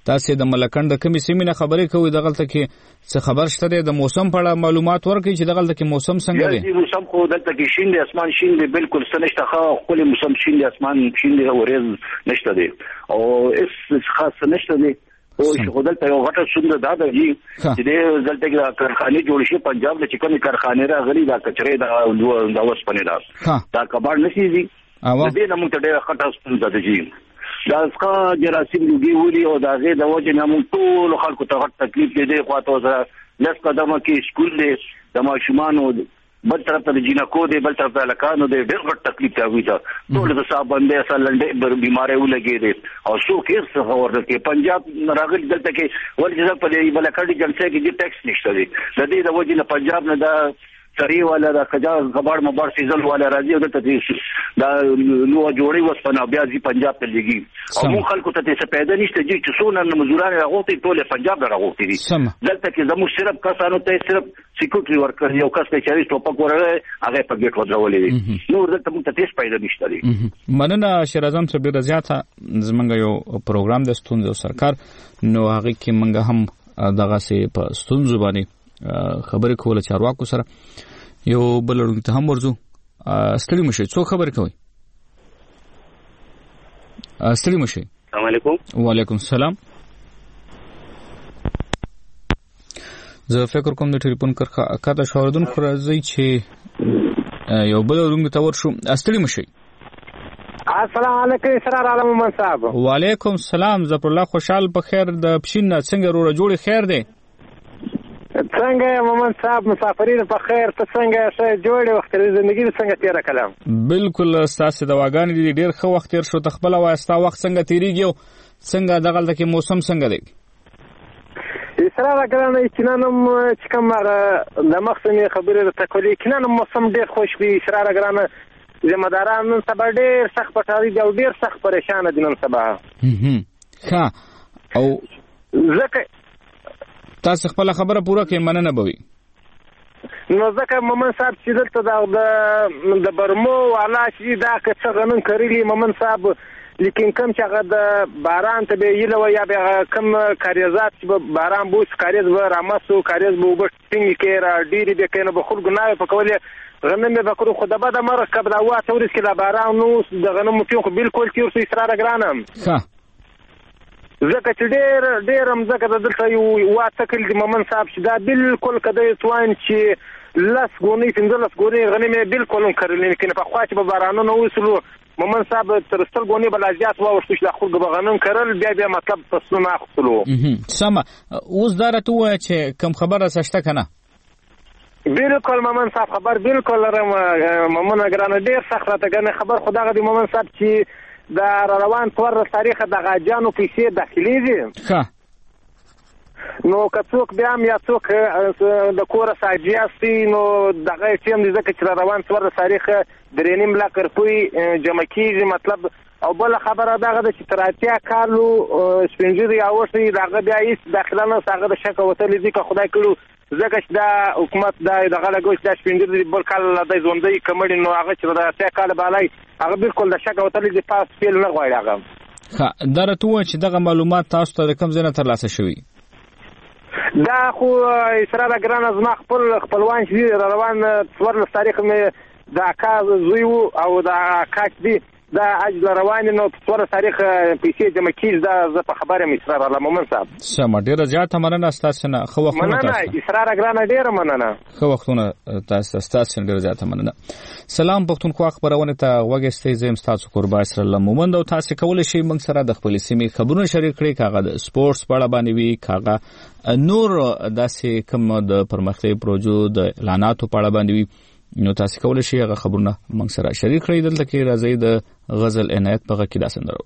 تاسو د ملکند کمی سیمه خبرې کوي دغلته کې څه خبر شته د موسم په اړه معلومات ورکړي چې دغلته کې موسم څنګه دی؟ موسم خو دلته کې شین دی، اسمان شین دی، بالکل سنشته خو خپل موسم شین دی، اسمان شین دی، ورځ نشته دی او اس خاص نشته دی. او شغلته یو غټه څنګه دا دی چې دلته کې کارخانه جوړ شي، پنجاب د چکن کارخانه راغلي دا کچره دا وسپنه دا کباړ نشي دي د دې نمو ته ډېر خطر ستونزه ده. دا څنګه جراثیم لګي ولي او دا غي د وجه نه موږ ټول خلکو ته غټ تکلیف دی. خواته سره لس قدمه کې سکول دی، د ماشومانو بل طرف ته جنکو دی، بل طرف ته لکانو دی، ډېر غټ تکلیف دی. ټول د صاحب باندې اصل لنډې بیماری ولګي دي او څو کې څه خبر ده کې پنجاب راغلی دلته کې ولې په دې بلکړي جلسه کې د ټیکس نشته دی. د دې د وجه نه پنجاب نه دا سری والا دا کجا خبر مبار سیزل والا راځي او د تدریس دا نو جوړي وسپنا بیا دي پنجاب ته لګي او مو خلکو ته څه پیدا نشته چې څونه مزوران راغوتي ټول پنجاب راغوتي دي. دلته کې زمو صرف کسانو ته صرف سکیورټي ورکر یو کس ته چاري ټوپک ورغه هغه په ګټ ودرولې دي. نو دلته موږ ته هیڅ پیدا نشته دي. مننه شیر اعظم صاحب ډیر زیاته زمونږ یو پروګرام د ستونزو سرکار نو هغه کې موږ هم دغه سي په ستونزو باندې خبرې کوله چارواکو سره. یو بلړون ته هم ورزو. ستړي مشه څو خبرې کوي؟ ستړي مشه. السلام علیکم. وعلیکم السلام. زه فکر کوم د ټلیفون کرخه اکاته شاوردون خو راځي چې یو بلړون ته ورشو. ستړي مشه. السلام علیکم اسرار عالم من صاحب. وعلیکم السلام. زفر الله خوشحال په خیر د پښین څنګه روړه جوړي خیر دی؟ څنګه مومن صاحب مسافرین په خیر ته څنګه شه جوړې وخت زندگی څنګه تیر کړم؟ بالکل تاسو د واګان دي ډیر ښه وخت تیر شو. تخپل واسطه وخت څنګه تیریږي څنګه دغلته کې موسم څنګه دی؟ اسرار غرانه چنانم چې کوم د مخسمه خبره تکولي کینانم موسم ډیر خوش وي. اسرار غرانه ذمہداران نن سبا ډیر سخت پټاري دی او ډیر سخت پریشان دي نن سبا. ها او زکه تاسو خپل خبره پوره کې مننه بوي. نو ځکه مومن صاحب چې دلته د برمو والا چې دا څه غنن کړی مومن صاحب لیکن کم چې هغه د باران ته به یلو یا به کم کاریزات چې باران بوس کاریز به رامسو کاریز به وبټینګ کې را ډیری به کنه به خلګ نه په کوله غنم به کړو خو د بده مرکب دا واته ورس کې د باران نو د غنم کې بالکل تیر سو اسرار غرانم. زکه چې ډېر هم زکه د دلته یو واته کلی د مومن صاحب چې دا بالکل کده توان چې لاس ګونی 15 ګونی غنمه بالکل کړل لیکن په خوا چې به بارانونه وسلو مومن صاحب تر ستل ګونی بلازیات واوښتو چې د خلکو بغنم کړل بیا مطلب تاسو نه اخلو. سم اوس دارته و چې کم خبره سشته کنه؟ بالکل مومن صاحب خبر بالکل رم مومن ګرانه ډېر سخت راته غنه خبر خدای غدي مومن صاحب چې دا روان تور تاریخ د غاجانو پیسې داخلي دي. نو که څوک بیا یا څوک د کور ساجیاسي نو دغه ټیم دې ځکه چې روان تور تاریخ درېنیم لا کرپوي جمع کیږي مطلب. او بل خبره دغه د چې تراتیا کارلو سپینجری اوسي دغه بیا هیڅ داخله نه ساغه د شک وته لیدي که خدای کړو ځکه چې دا حکومت دغه لګوي چې سپینجری بل کال د ژوندۍ کمړي نو هغه چې د تراتیا کال بالای هغه بالکل د شک وته لیدي پاس فیل نه غواړي هغه. ښه درته و چې دغه معلومات تاسو ته کوم ځای نه ترلاسه شوي؟ دا خو اسرار ګران از ما خپلوان چې روان څوار تاریخ مې د اکا زوی او د اکا دی دا اجل روان نو څوار تاریخ پیسې جمع کیږي دا په خبره مې اسرار الله مومن صاحب. سم ډیره زیاته مننه تاسو نه خو وختونه مننه اسرار ګران ډیره مننه خو وختونه تاسو ډیره زیاته مننه. سلام پښتونخوا خبرونه ته وګستې زم تاسو قربا اسرار الله مومن او تاسو کول شي موږ سره د خپل سیمې خبرونه شریک کړئ کاغه د سپورتس په اړه باندې وی کاغه نور داسې کوم د پرمختګ پروژو د اعلاناتو په اړه باندې وی نو تاسو کولای شئ هغه خبرونه موږ سره شریک کړئ. دلته کې راځي د غزل عنایت په غږ کې دا سندره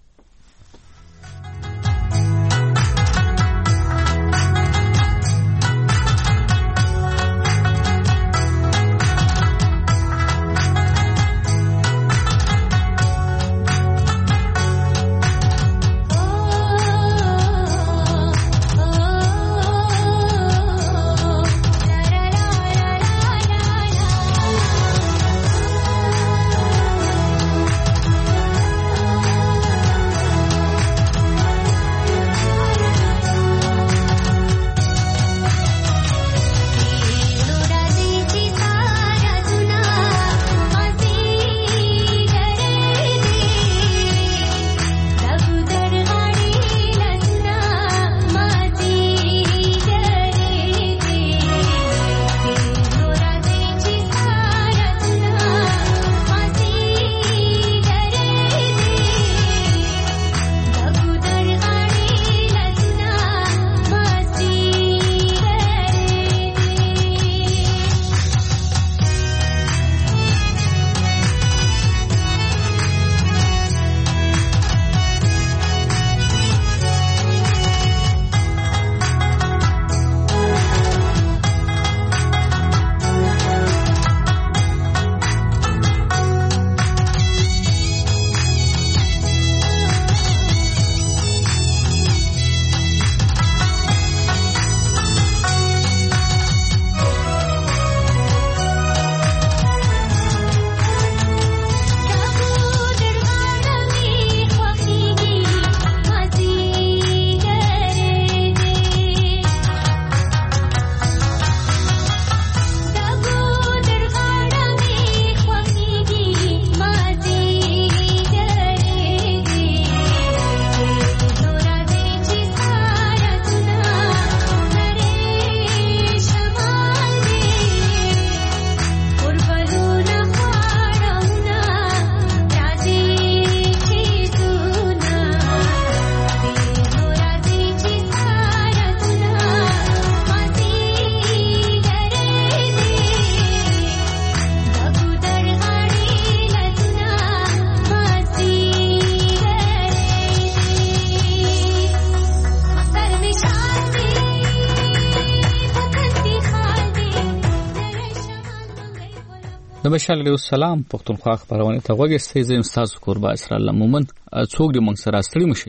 د بشال علیه السلام پښتونخوا خبرونه ته وګورئ زم تاسو قربا اسرا الله مومن څوک دې موږ سره ستړي مشي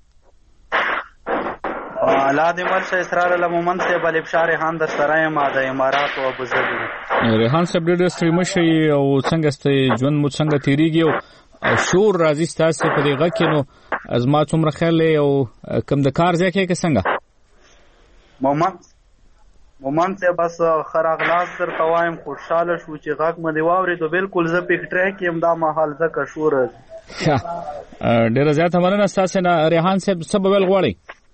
لا دې مرشه اسرار الله مومن سے بل ابشار خان در سره ما د امارات او ابوظبي ریحان صاحب ډېر ستړي مشي او څنګه ستې ژوند مو څنګه تیریږي او شور راځي تاسو په دې غږ کې نو ازما څومره خیال او کم د کار ځای کې څنګه مومن سے بس خراغلاس سر توایم خوشاله شو چې غږ مې واوري ته بالکل زه پکټره کې امدا محل زکه شور ډېر زیات مننه تاسو نه ریحان صاحب سبب ول غواړي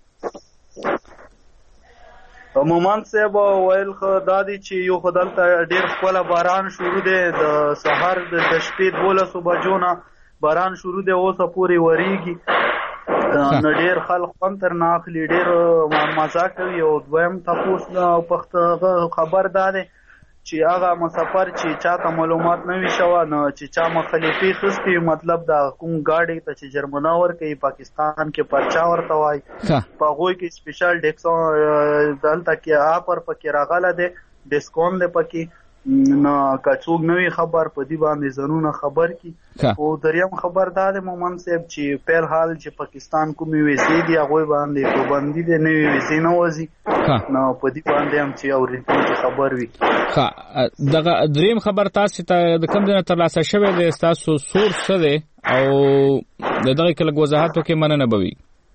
مومن صاحب ویل خو دادی چې یو خدلته ډېر خپل باران شروع دی د سحر د شپې 12 بجو نه باران شروع دی اوسه پوری وریږي نو ډېر خلک تر نه اخلي ډېر مزه کوي او دویم تاسو پخته خبر داده چې هغه مسافر چې چاته معلومات نه وي شوه نو چې چا مخالفي خستی مطلب دا کوم گاډي ته چې جرمنه ورکوي پاکستان کې پرچا ورته وایي په هغوی کې سپیشل ډیکسون دلته کې آپر پکې راغله دی ډسکون دی پکې نو کڅوګ نوې خبر په دې باندې زنونه خبر کی او دریم خبر داده مومن صاحب چې په حال چې پاکستان کومې ویزې دی هغه باندې پابندي دی نوې ویزې نه وځي نو په دې باندې هم چې اورېدونکو خبر وي دغه دریم خبر تاسو ته د کوم ځای ترلاسه شوی دی تاسو سورس څه دی او دغه کله وضاحت وکړئ مننه بوي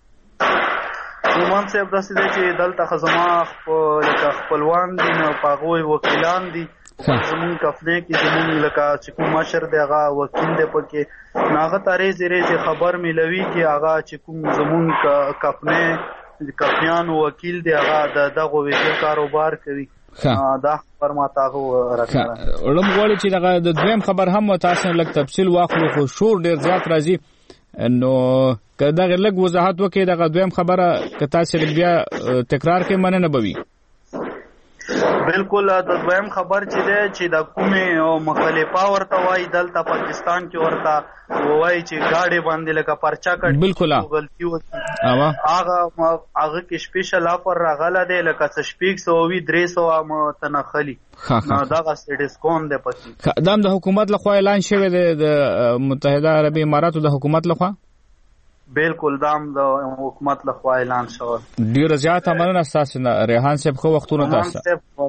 مومن صاحب داسې دی چې دلته خزما خپلوان دي نو پاغوي وکیلان دي زمون کفنه کې زمون لکه چې کوم مشر دی هغه وکیل دی پکې ناغه تاریخ ریزه خبر ملوي کې هغه چې کوم زمون کفنیان وکیل دی هغه دغه ویژه کاروبار کوي دا خبر ما تاسو راکړه علم غواړي چې دغه د دویم خبر هم تاسو لږ تفصیل واخلو خو شور ډیر زیات راځي نو کدا غلګ وضاحت وکړي دغه دویم خبره که تاسو بیا تکرار کې مننه بوي بالکل د دویم خبر چې دی چې د کومې مخالفه ورته وایي دلته پاکستان کې ورته وایي چې گاډي باندې لکه پرچا کړي بالکل غلطي وکړي هغه کې سپیشل آفر راغله دی لکه 300 متنخلي دغه ډیسکون دی پکې دا د حکومت لخوا اعلان شوی دی د متحده عربی اماراتو د حکومت لخوا بالکل دام د حکومت لخوا اعلان شوی ډیر زیات مننه تاسو نه ریحان صاحب خو وختونه تاسو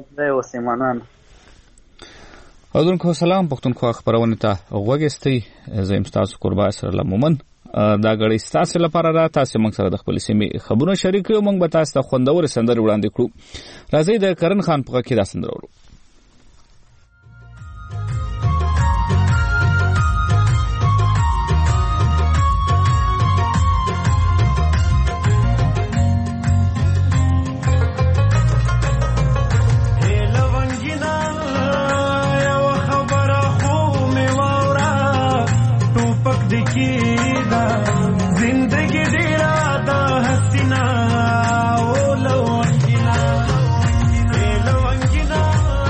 حضرت سلام پښتونخوا خبرونه ته وګورئ زم تاسو قربا سره لمومن دا غړي تاسو لپاره را تاسو موږ سره د خپل سیمې خبرونه شریک یو موږ به تاسو ته خوندور سندر وړاندې کړو راځي د کرن خان په کې دا سندر ورو Love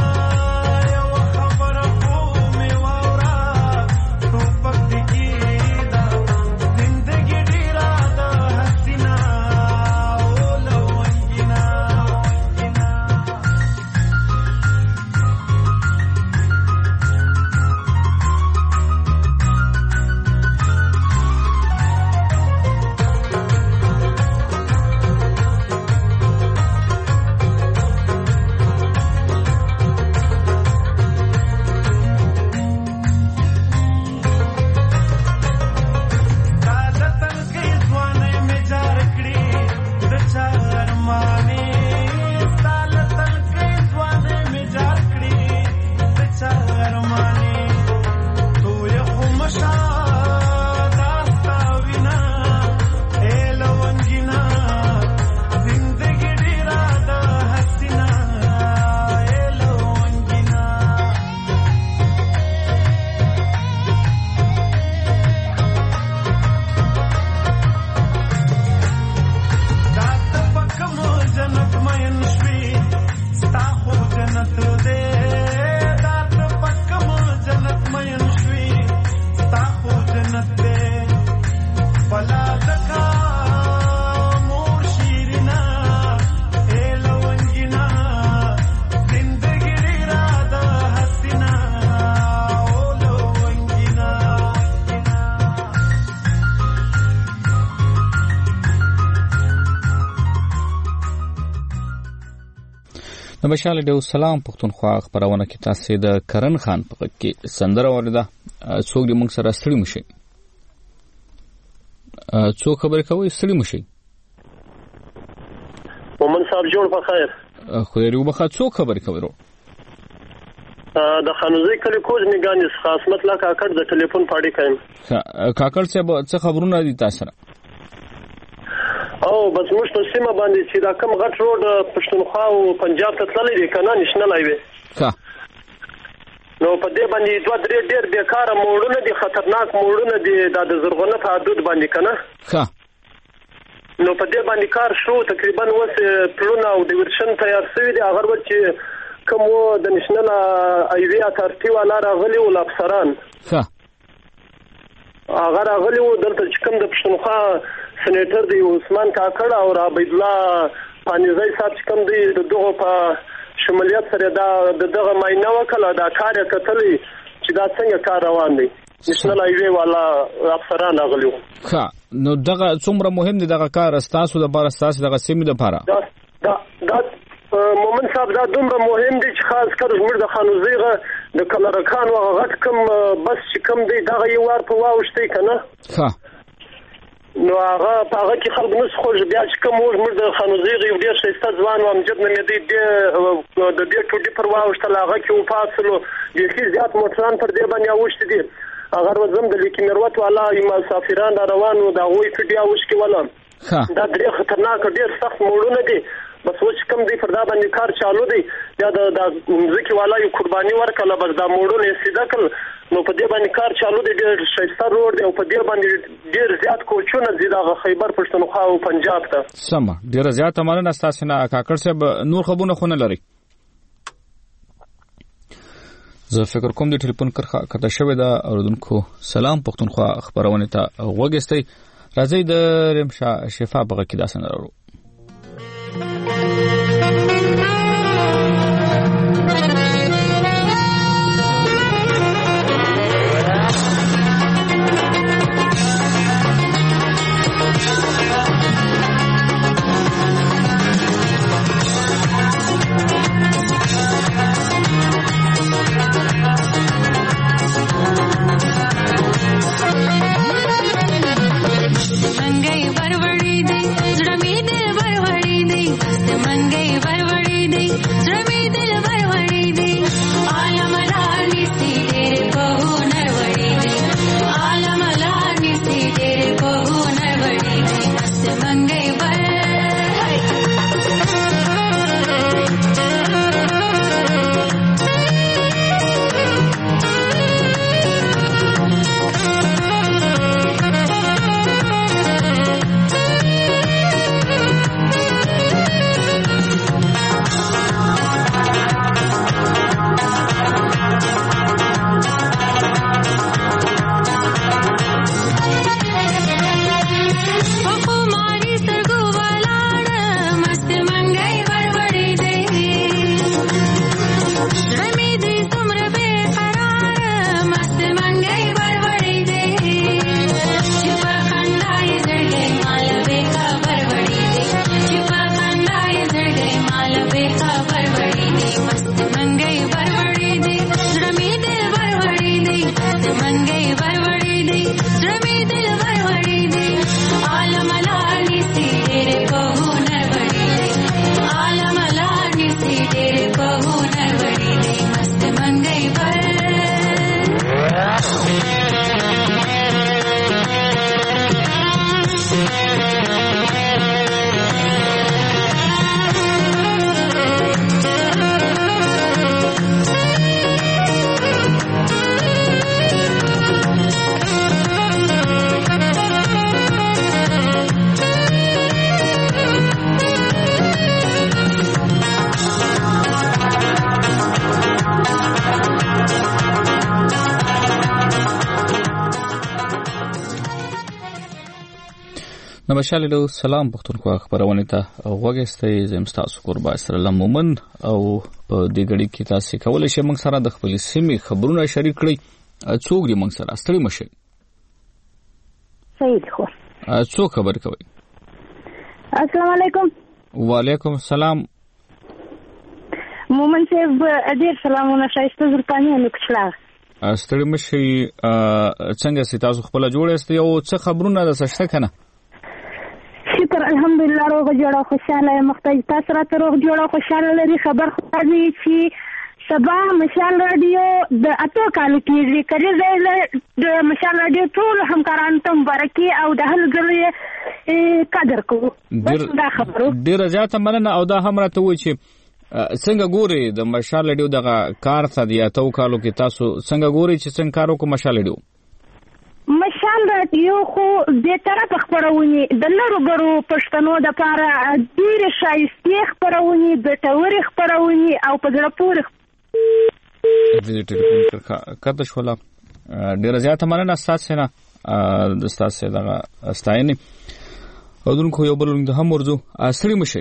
د بشال ډیو سلام پښتونخوا خبرونه کې تاسو د کرن خان په کې سندره ورده څوک دې موږ سره ستړي مشي څوک خبرې کوي ستړي مشي مومن صاحب جوړ په خیر خو یې وبخه څوک خبرې کوي ورو د خانوزي کلی کوز میګانې خاصمت لا کاکړ د ټلیفون پاډي کایم کاکړ څه خبرونه دي تاسو سره او بس موږ په سیمه باندې چې دا کم غټ روډ پښتونخوا او پنجاب ته تللی دی کنه نېشنل هایوي نو په دې باندې دوه درې ډېر بیکاره موړونه دي خطرناک موړونه دي دا د زرغونه په حدود باندې کنه نو په دې باندې کار شو تقریبا اوس پلونه او د ورشن تیار شوي دي هغه وخت چې کوم د نېشنل هایوي اتارټي والا راغلي ول افسران هغه راغلي و دلته چې کوم د پښتونخوا سېنیټر دی عثمان کاکړ او عبید الله پانیزی صاحب چې کوم دی دغه په شمولیت سره دا دغه ماینه وکړه دا کار کتلی چې دا څنګه کار روان دی نېشنل هایوي والا افسران راغلي وو نو دغه څومره مهم دی دغه کار استاسو د بار استاسو دغه سیمې د لپاره دا مومن صاحب دا دومره مهم دی چې خاص کر زموږ د خانوزیغه د کلرکان او غټ کم بس چې کم دی دغه یو ور په واوښتي کنه نو هغه کې خلک نس خوش بیا چې کوم موږ د خانوزیغه یو ډیر شایسته ځوان او امجد نه دی د دې ټوډي پر واوښتل هغه کې و فاصلو یخي زیات موټران پر دې باندې اوښتي دي هغه وزم د لیکي مروت والا مسافران روانو دا وې ټوډي اوښتي ولا دا ډیر خطرناک ډیر سخت موړونه دي بس وڅ کم دی پر دا باندې کار چالو دی یا د ځکه والا یو قرباني ورکړه بس دا موړونه سیده کړ نو په دې باندې کار چالو دی ډیر شایسته روډ دی او په دې باندې ډیر زیات کوچونه دي د خیبر پښتونخوا او پنجاب ته سم ډیر زیات مننه تاسو نه کاکړ صاحب نور خبرونه خو نه لري زه فکر کوم د ټلیفون کرخه کته شوې ده اوردونکو سلام پښتونخوا خبرونه ته وګستئ راځي د رمشا شفا بغه کې داسن ورو نبشاله سلام پښتونخوا خبرونه ته وګستئ زمستاسو قربا سره مومن او په دې غړي کې تاسو کولای شئ موږ سره د خپل سیمې خبرونه شریک کړئ څوک دې موږ سره ستړي مشي صحیح خو څوک خبر کوي السلام علیکم وعلیکم السلام مومن صاحب ډېر سلامونه شایسته زلپانیه نکشلاغ ستړي مشي څنګه سي تاسو خپل جوړ است یو څه خبرونه د سشته کنه شکر الحمدلله روغ جوړه خوشاله محتاج تاسو راته روغ جوړه خوشاله لري خبر خو دې چې سبا مشال رادیو د اته کال کې کړي د مشال رادیو ټول همکارانو ته مبارکي او د هلګری قدر کوو دا خبرو ډیره زیاته مننه او دا هم راته وایي چې څنګه ګوري د مشال رادیو دغه کار ته د اته کالو کې تاسو څنګه ګوري چې څنګه کارو کو مشال رادیو مشال رادیو خو د طرف خبرونی د لرو برو پښتنو د پاره ډیر شایسته خبرونی د تور خبرونی او په ځړ پور د ټلیفون کړه شولا ډیر زیاته مننه تاسو نه د تاسو دغه استاینه اودونکو یو بل د هم ورزو اصلي مشي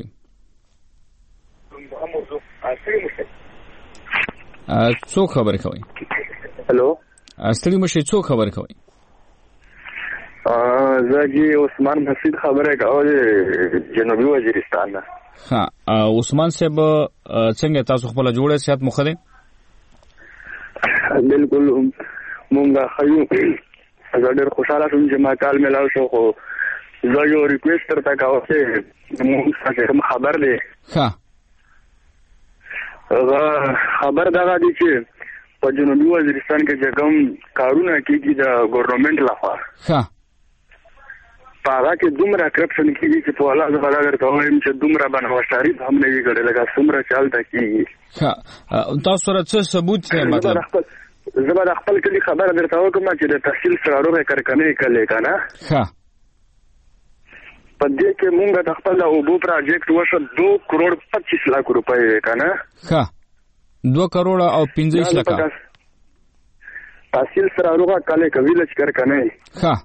څو خبر کوي هلو اصلي مشي څو خبر کوي زاجي عثمان مسعود خبره کوي جنوبي وزیرستان ها عثمان صاحب څنګه تاسو خپل جوړه سیاست مخده بالکل مونږه خیو ډېر خوشاله شوم چې ما کال ملاو شو خو زه یو ریکوست درته کوم چې مونږ څنګه خبر دی ها خبر دا دی چې په جنوبي وزیرستان کې چې کوم کارونه کیږي د ګورنمنت لخوا ها پاغه کې دومره کرپشن کیږي چې په الله تعالی درته وایم چې دومره بنواشتاري هم نه وی کړل لکه څومره چالت کیږي ها تاسو سره څه ثبوت څه مطلب زبر خپل کلی خبر درته وکم چې د تحصیل سره روغه کرکنې کړلې کنه ها په دې کې مونږ د خپل اوبو پروجیکټ وشو 2 کروڑ 25 لک روپۍ کنه ها 2 کروڑ او 15 لک تحصیل سره روغه کله کوي لچ کرکنې ها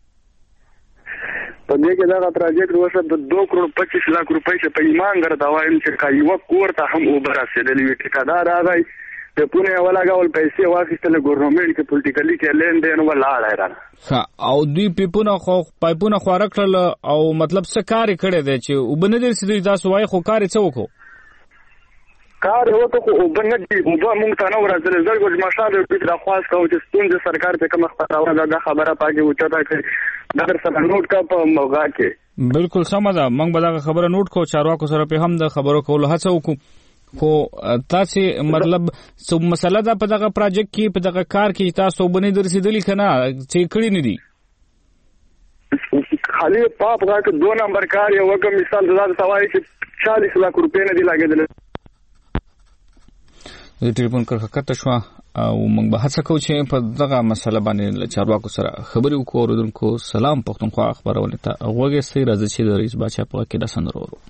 په دې کې دا پروجیکټ وشو د 2 کروڑ 25 لک روپۍ چې په ایمان غره دا وایم چې کایو کور ته هم اوبر رسیدلی وي ټیکادار راغی ته پونه ولا غول پیسې واخیستل ګورنمنت کې پولیټیکلی کې لین دین ولا راځي ها او دوی پیپونه خو پایپونه خو راکړل او مطلب څه کار کړي دی چې وبنه دې سړي تاسو وای خو کار څه وکړو کار وکړو خو وبنه دې وبا مونږ ته نو راځل زړګو مشاهده دې راخواس کوم چې ستونزه سرکار ته کوم خبره دا خبره پاکي وچتا کوي دا سره نوٹ کا په موغا کې بالکل سم ده مونږ به دا خبره نوٹ کو چارواکو سره په هم د خبرو کولو هڅه وکړو خو تاسو مطلب څه مسله ده په دغه پروجیکټ کې په دغه کار کې تاسو باندې درسیدلی کنه چې کړی نه دي خالی پاپ راک 2 نمبر کار یو وګم مثال زاد سوای چې 40 لک روپے نه دی لاګیدل د ټلیفون کړه شو او موږ به هڅه کوو چې په دغه مسله باندې چارواکو سره خبرې وکړو ورودونکو سلام پښتونخوا خبرونه ته هغه سي راځي چې د رئیس بچا په کې د سندرو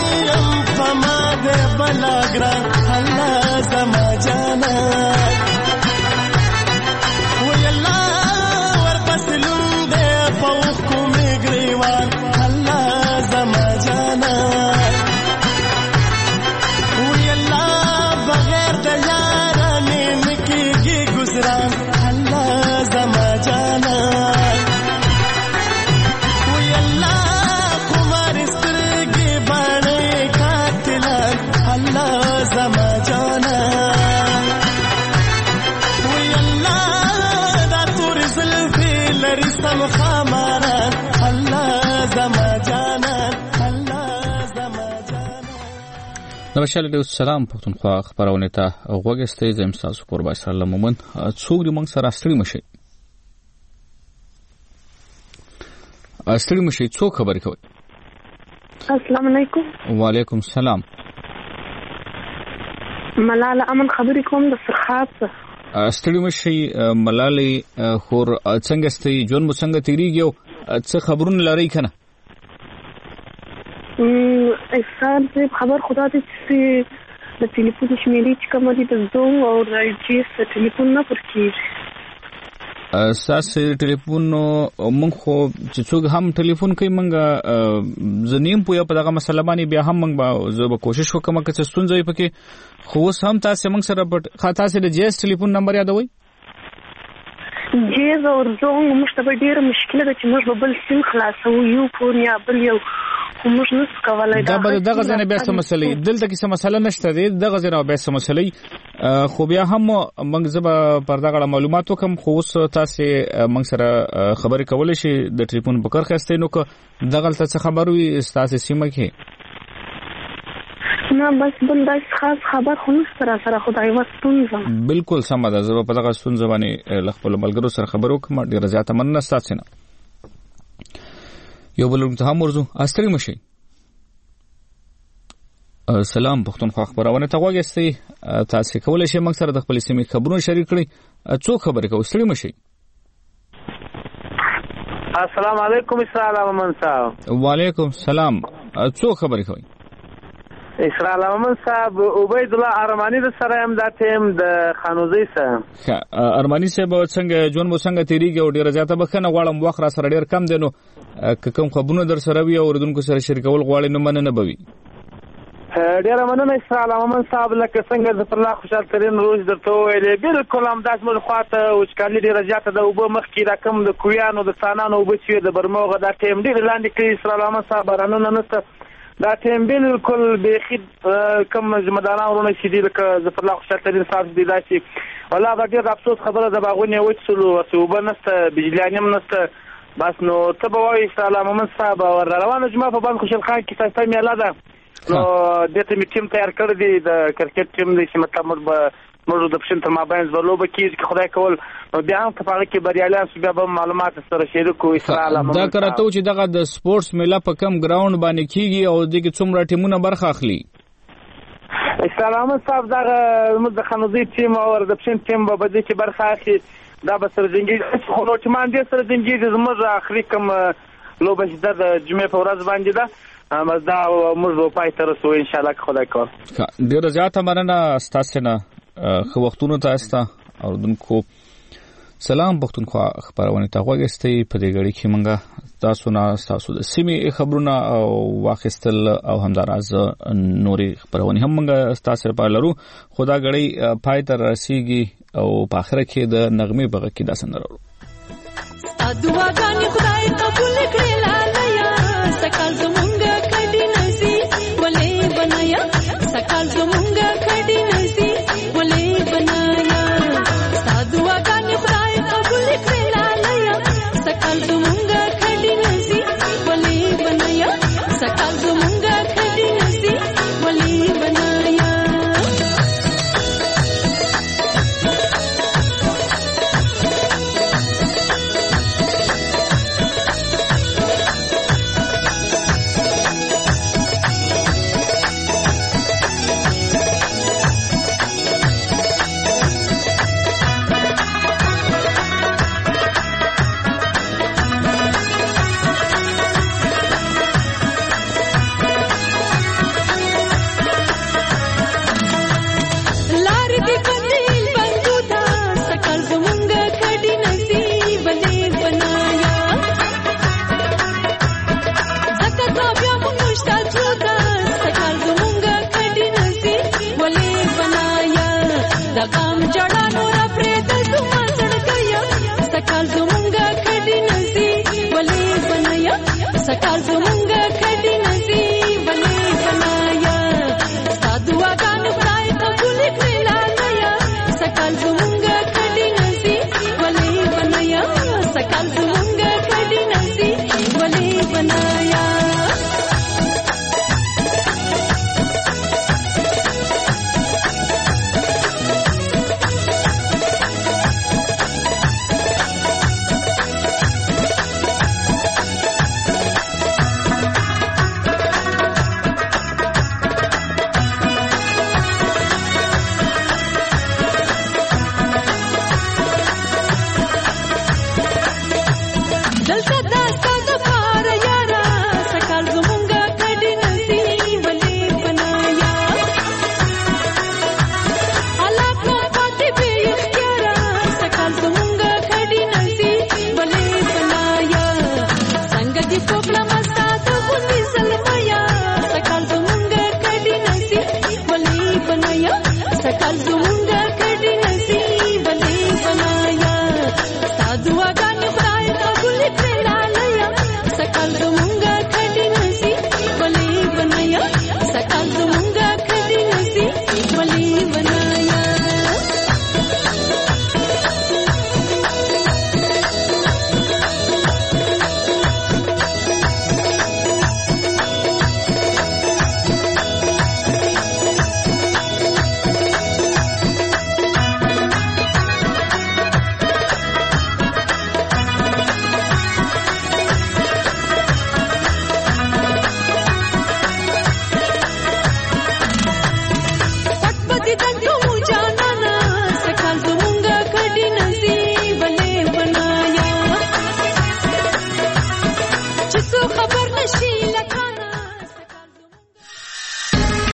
یم فما ده بلاګران الله زما جانا وی الله ورپسلون ده پوخ کو میګریوان الله زما جانا وی الله بغیر د یارانه نکیږي گزاران الله زما جانا نوشاله د سلام پښتونخوا خبرونه ته غوږستې زم تاسو قربان سره مومن څوک د موږ سره ستړي مشي څوک خبرې کوي. السلام علیکم. وعلیکم السلام. ملاله امن خبرې کوم د سرخاب څخه. ستړي مشي ملاله خور څنګه ستې جون مو څنګه تیریږي او څه خبرونه لري کنه؟ احسان سے خبر خدا دې چې د ټلیفون شمیرې چې کوم دي د زوم او رایجیس ټلیفون نه پرکیږي. اساس ټلیفون مونږ خو چې څوک هم ټلیفون کوي مونږ زنیم پویا په دغه مسله باندې بیا هم مونږ زه به کوشش وکم چې ستونزې پکې خو هم تاسو مونږ سره په خاطر سره د جیس ټلیفون نمبر یادوي. جیز او زوم مشتبه ډیره مشکله ده چې موږ بل سیم خلاصو یو فون یا بل یو موږ نس کولای دا به دغه ځنه بیا څه مسلې دلته کې څه مسله نشته دی دغه ځنه بیا څه مسلې خو بیا هم موږ زبا پر دغه معلومات وکم خو اوس تاسو موږ سره خبرې کولای شي د ټلیفون په کار خسته نو که دغه څه خبروي تاسو سیمه کې نه بس بل داس خاص خبر خو نشته سره خدای وستونزه بالکل سم ده زه په دغه ستونزه باندې خپل ملګرو سره خبرو کوم ډیره زیاته مننه تاسو نه یو بل ته هم ورزو استری مشي. سلام پښتونخوا خبرونه ته غوږستې تاسو کولای شئ موږ سره د خپل سیمې خبرونه شریک کړئ څوک خبرې کوي استری مشي. السلام علیکم اسلام امن صاحب. وعلیکم السلام څوک خبرې کوي. اسرائیل امن صاحب عبید الله ارمانی د سره هم د ټیم د خانوزي سره ارمانی صاحب څنګه جون مو څنګه تیریږي او ډیره زیاته بخنه غواړم وخت را سره ډیر کم دینو کوم خبرونه در سره وي او اوردونکو سره شریکول غواړي نو مننه بوي. ډیره مننه اسرائیل امن صاحب لکه څنګه د پر لا خوشحال ترين روز درته ویلې بالکل هم داس مل خواته او ښکالي ډیره زیاته د وبو مخ کې رقم د کویانو د سانانو وبچې د برموغه د ټیم ډیر لاندې کې اسرائیل امن صاحب رانونه نسته دا ټیم بالکل بخید کم ذمہداران ورونه شي دي لکه ظفر الله خوشحال ترين صاحب دي داسي والله دا ډیر افسوس خبره د باغونه وڅلو وسوبه نسته بجلیانم نسته بس نو ته به وایي سلام امن صاحب ور روانه جمعه په باندې خوشحال خان کې تاسو میاله ده نو دته می ټیم تیار کړی دی د کرکټ ټیم دی چې مطلب موږ د پښین تر مابین زلو به کیږي خدای کول نو بیا هم په هغه کې بریالیان سو بیا به معلومات سره شریکو اسلام دا کرته چې دغه د سپورتس میله په کم ګراوند باندې کیږي او دغه څومره ټیمونه برخه اخلي. اسلام صاحب دا موږ د خنوزي ټیم او د پښین ټیم به دې کې برخه اخلي دا به سره دنګي خو نو چې مان دې سره دنګي زموږ اخري کم لوبه چې د جمعې په ورځ باندې ده مزدا موږ په پای تر سو ان شاء الله خدای کول. ډیر زیاته مننه تاسو نه خو وختونو تاسو ته او دونکو سلام پښتونخوا خبرونه ته غوښتي په دې غړي کې منګه تاسو د سیمې خبرونه او واخستل او همداراز نوري خبرونه هم منګه تاسو په لرو خدا غړي پای تر رسیږي او په اخر کې د نغمه بغه کې داسن درو دعا غاني خدای قبول کړي لاله سکال زمونږ کډي نسی ولې بنایا سکال زمونږ کډي نسی ولې بنایا دعا غاني خدای قبول کړي لاله سکال زمونږ کډي نسی ولې بنایا سکال زمونږ کډي نسی ولې بنایا سکل